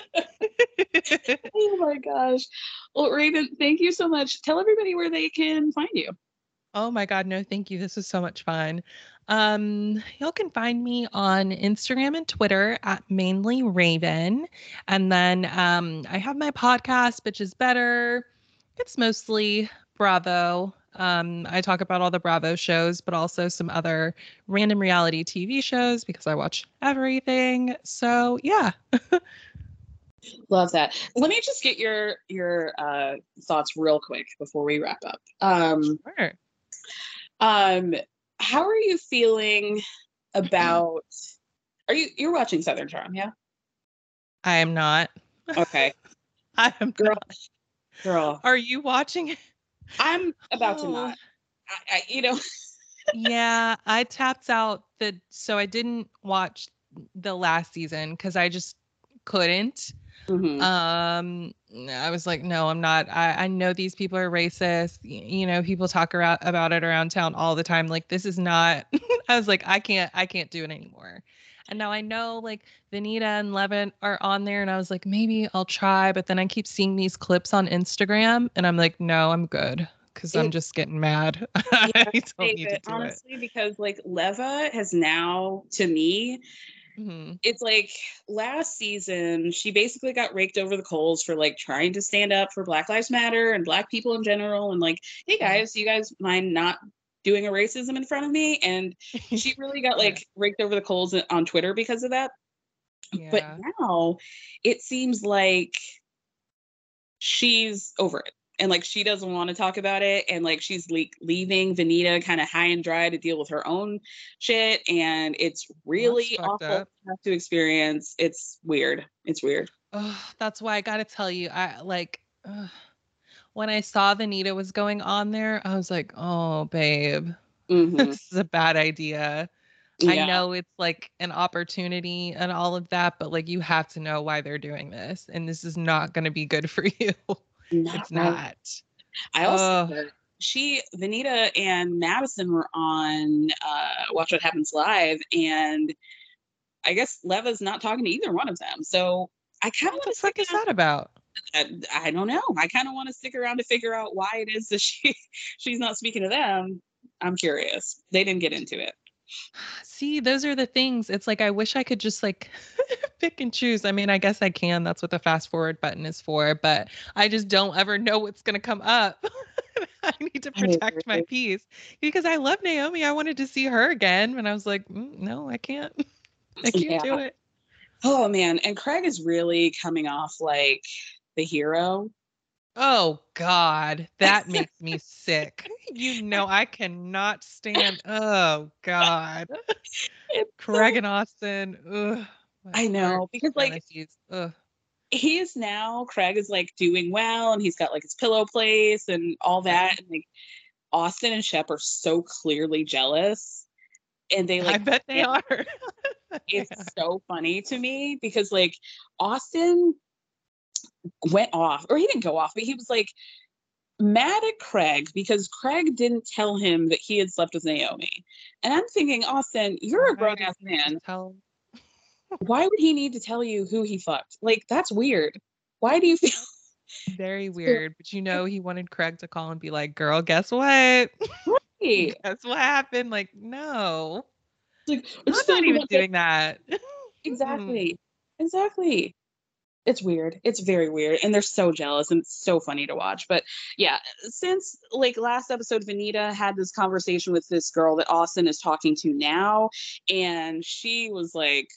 Oh my gosh. Well, Raven, thank you so much. Tell everybody where they can find you. Oh my God, no, thank you. This was so much fun. Um, y'all can find me on Instagram and Twitter at mainly Raven. And then um, I have my podcast, Bitch is Better. It's mostly Bravo. Um, I talk about all the Bravo shows, but also some other random reality T V shows because I watch everything. So yeah. Love that. Let me just get your your uh, thoughts real quick before we wrap up. Um, Sure. um, how are you feeling about? Are you you're watching Southern Charm? Yeah. I am not. Okay, I am girl. not. Girl, Are you watching it? I'm about to Oh. not. I, I, you know, Yeah, I tapped out the so I didn't watch the last season because I just couldn't. mhm. Um, I was like, no, I'm not. I, I know these people are racist. Y- You know, people talk around about it around town all the time. Like, this is not. I was like, I can't, I can't do it anymore. And now I know like Vanita and Levin are on there, and I was like, maybe I'll try. But then I keep seeing these clips on Instagram, and I'm like, no, I'm good because I'm It- just getting mad. Yeah, I don't need to David, do honestly, because like Leva has now, to me, it. Mhm. it's like last season she basically got raked over the coals for like trying to stand up for Black Lives Matter and Black people in general, and like, hey guys, you guys mind not doing a racism in front of me? And she really got like raked over the coals on Twitter because of that. But Yeah. now it seems like she's over it. And like she doesn't want to talk about it, and like she's le- leaving Vanita kind of high and dry to deal with her own shit, and it's really fucked awful up. to have to experience. It's weird. It's weird. Ugh, that's why I gotta tell you, I like ugh, when I saw Vanita was going on there, I was like, oh, babe, Mhm. this is a bad idea. I Yeah. know it's like an opportunity and all of that, but like you have to know why they're doing this, and this is not going to be good for you. Not It's right. not. I also Ugh. she Vanita and Madison were on uh Watch What Happens Live, and I guess Leva's not talking to either one of them. So I kind of What want the fuck to is that about? I, I don't know. I kind of want to stick around to figure out why it is that she she's not speaking to them. I'm curious. They didn't get into it. See, those are the things. It's like I wish I could just like pick and choose. I mean, I guess I can. That's what the fast forward button is for, but I just don't ever know what's going to come up. I need to I protect my agree. peace because I love Naomi. I wanted to see her again, and I was like, mm, no, I can't. I can't Yeah. do it. Oh man, and Craig is really coming off like the hero. Oh God, that makes me sick. You know, I cannot stand. Oh God, It's Craig so, and Austin. Ugh, my I heart know, because like fantasies. Ugh. he is now, Craig is like doing well, and he's got like his pillow place and all that. And like Austin and Shep are so clearly jealous. And they like, I bet they are. It's so funny to me because like Austin went off, or he didn't go off, but he was like mad at Craig because Craig didn't tell him that he had slept with Naomi. And I'm thinking, Austin, you're a grown ass man. Tell... Why would he need to tell you who he fucked? Like, that's weird. Why do you feel very weird? But you know, he wanted Craig to call and be like, girl, guess what? Right. Guess what happened? Like, no. Like, I'm not even doing that. Exactly. Exactly. It's weird. It's very weird. And they're so jealous and it's so funny to watch. But yeah, since like last episode, Vanita had this conversation with this girl that Austin is talking to now. And she was like,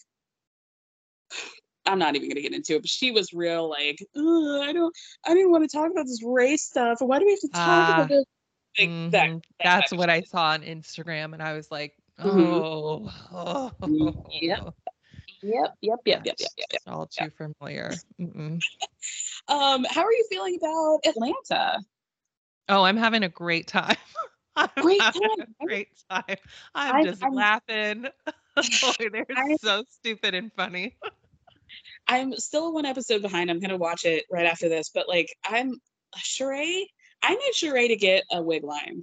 I'm not even gonna get into it, but she was real like, I don't I didn't want to talk about this race stuff. Why do we have to talk uh, about this? Like, mm-hmm. that, that That's what I saw on Instagram, and I was like, oh, mm-hmm. oh. Yep. Yep, yep, yep, yep, yep, yep. It's all too yep. familiar. Mm-mm. Um, how are you feeling about Atlanta? Oh, I'm having a great time. I'm great having time. a great time. I'm, I'm just I'm, laughing. Oh, they're I'm, so stupid and funny. I'm still one episode behind. I'm gonna watch it right after this, but like I'm Sheree. I need Sheree to get a wig line,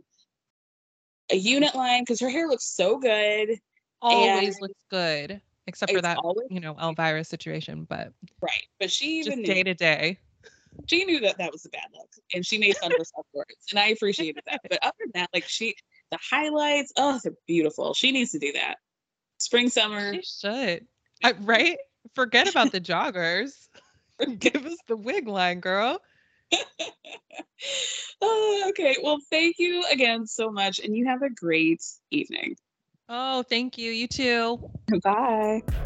a unit line, because her hair looks so good. Always and looks good, except for that, always, you know, Elvira situation. But right, but she even just knew, day to day. She knew that that was a bad look, and she made fun of herself for it, and I appreciated that. But other than that, like she, the highlights, oh, they're beautiful. She needs to do that. Spring, summer. She should. I, right? Forget about the joggers. Give us the wig line, girl. Oh, okay. Well, thank you again so much. And you have a great evening. Oh, thank you. You too. Bye.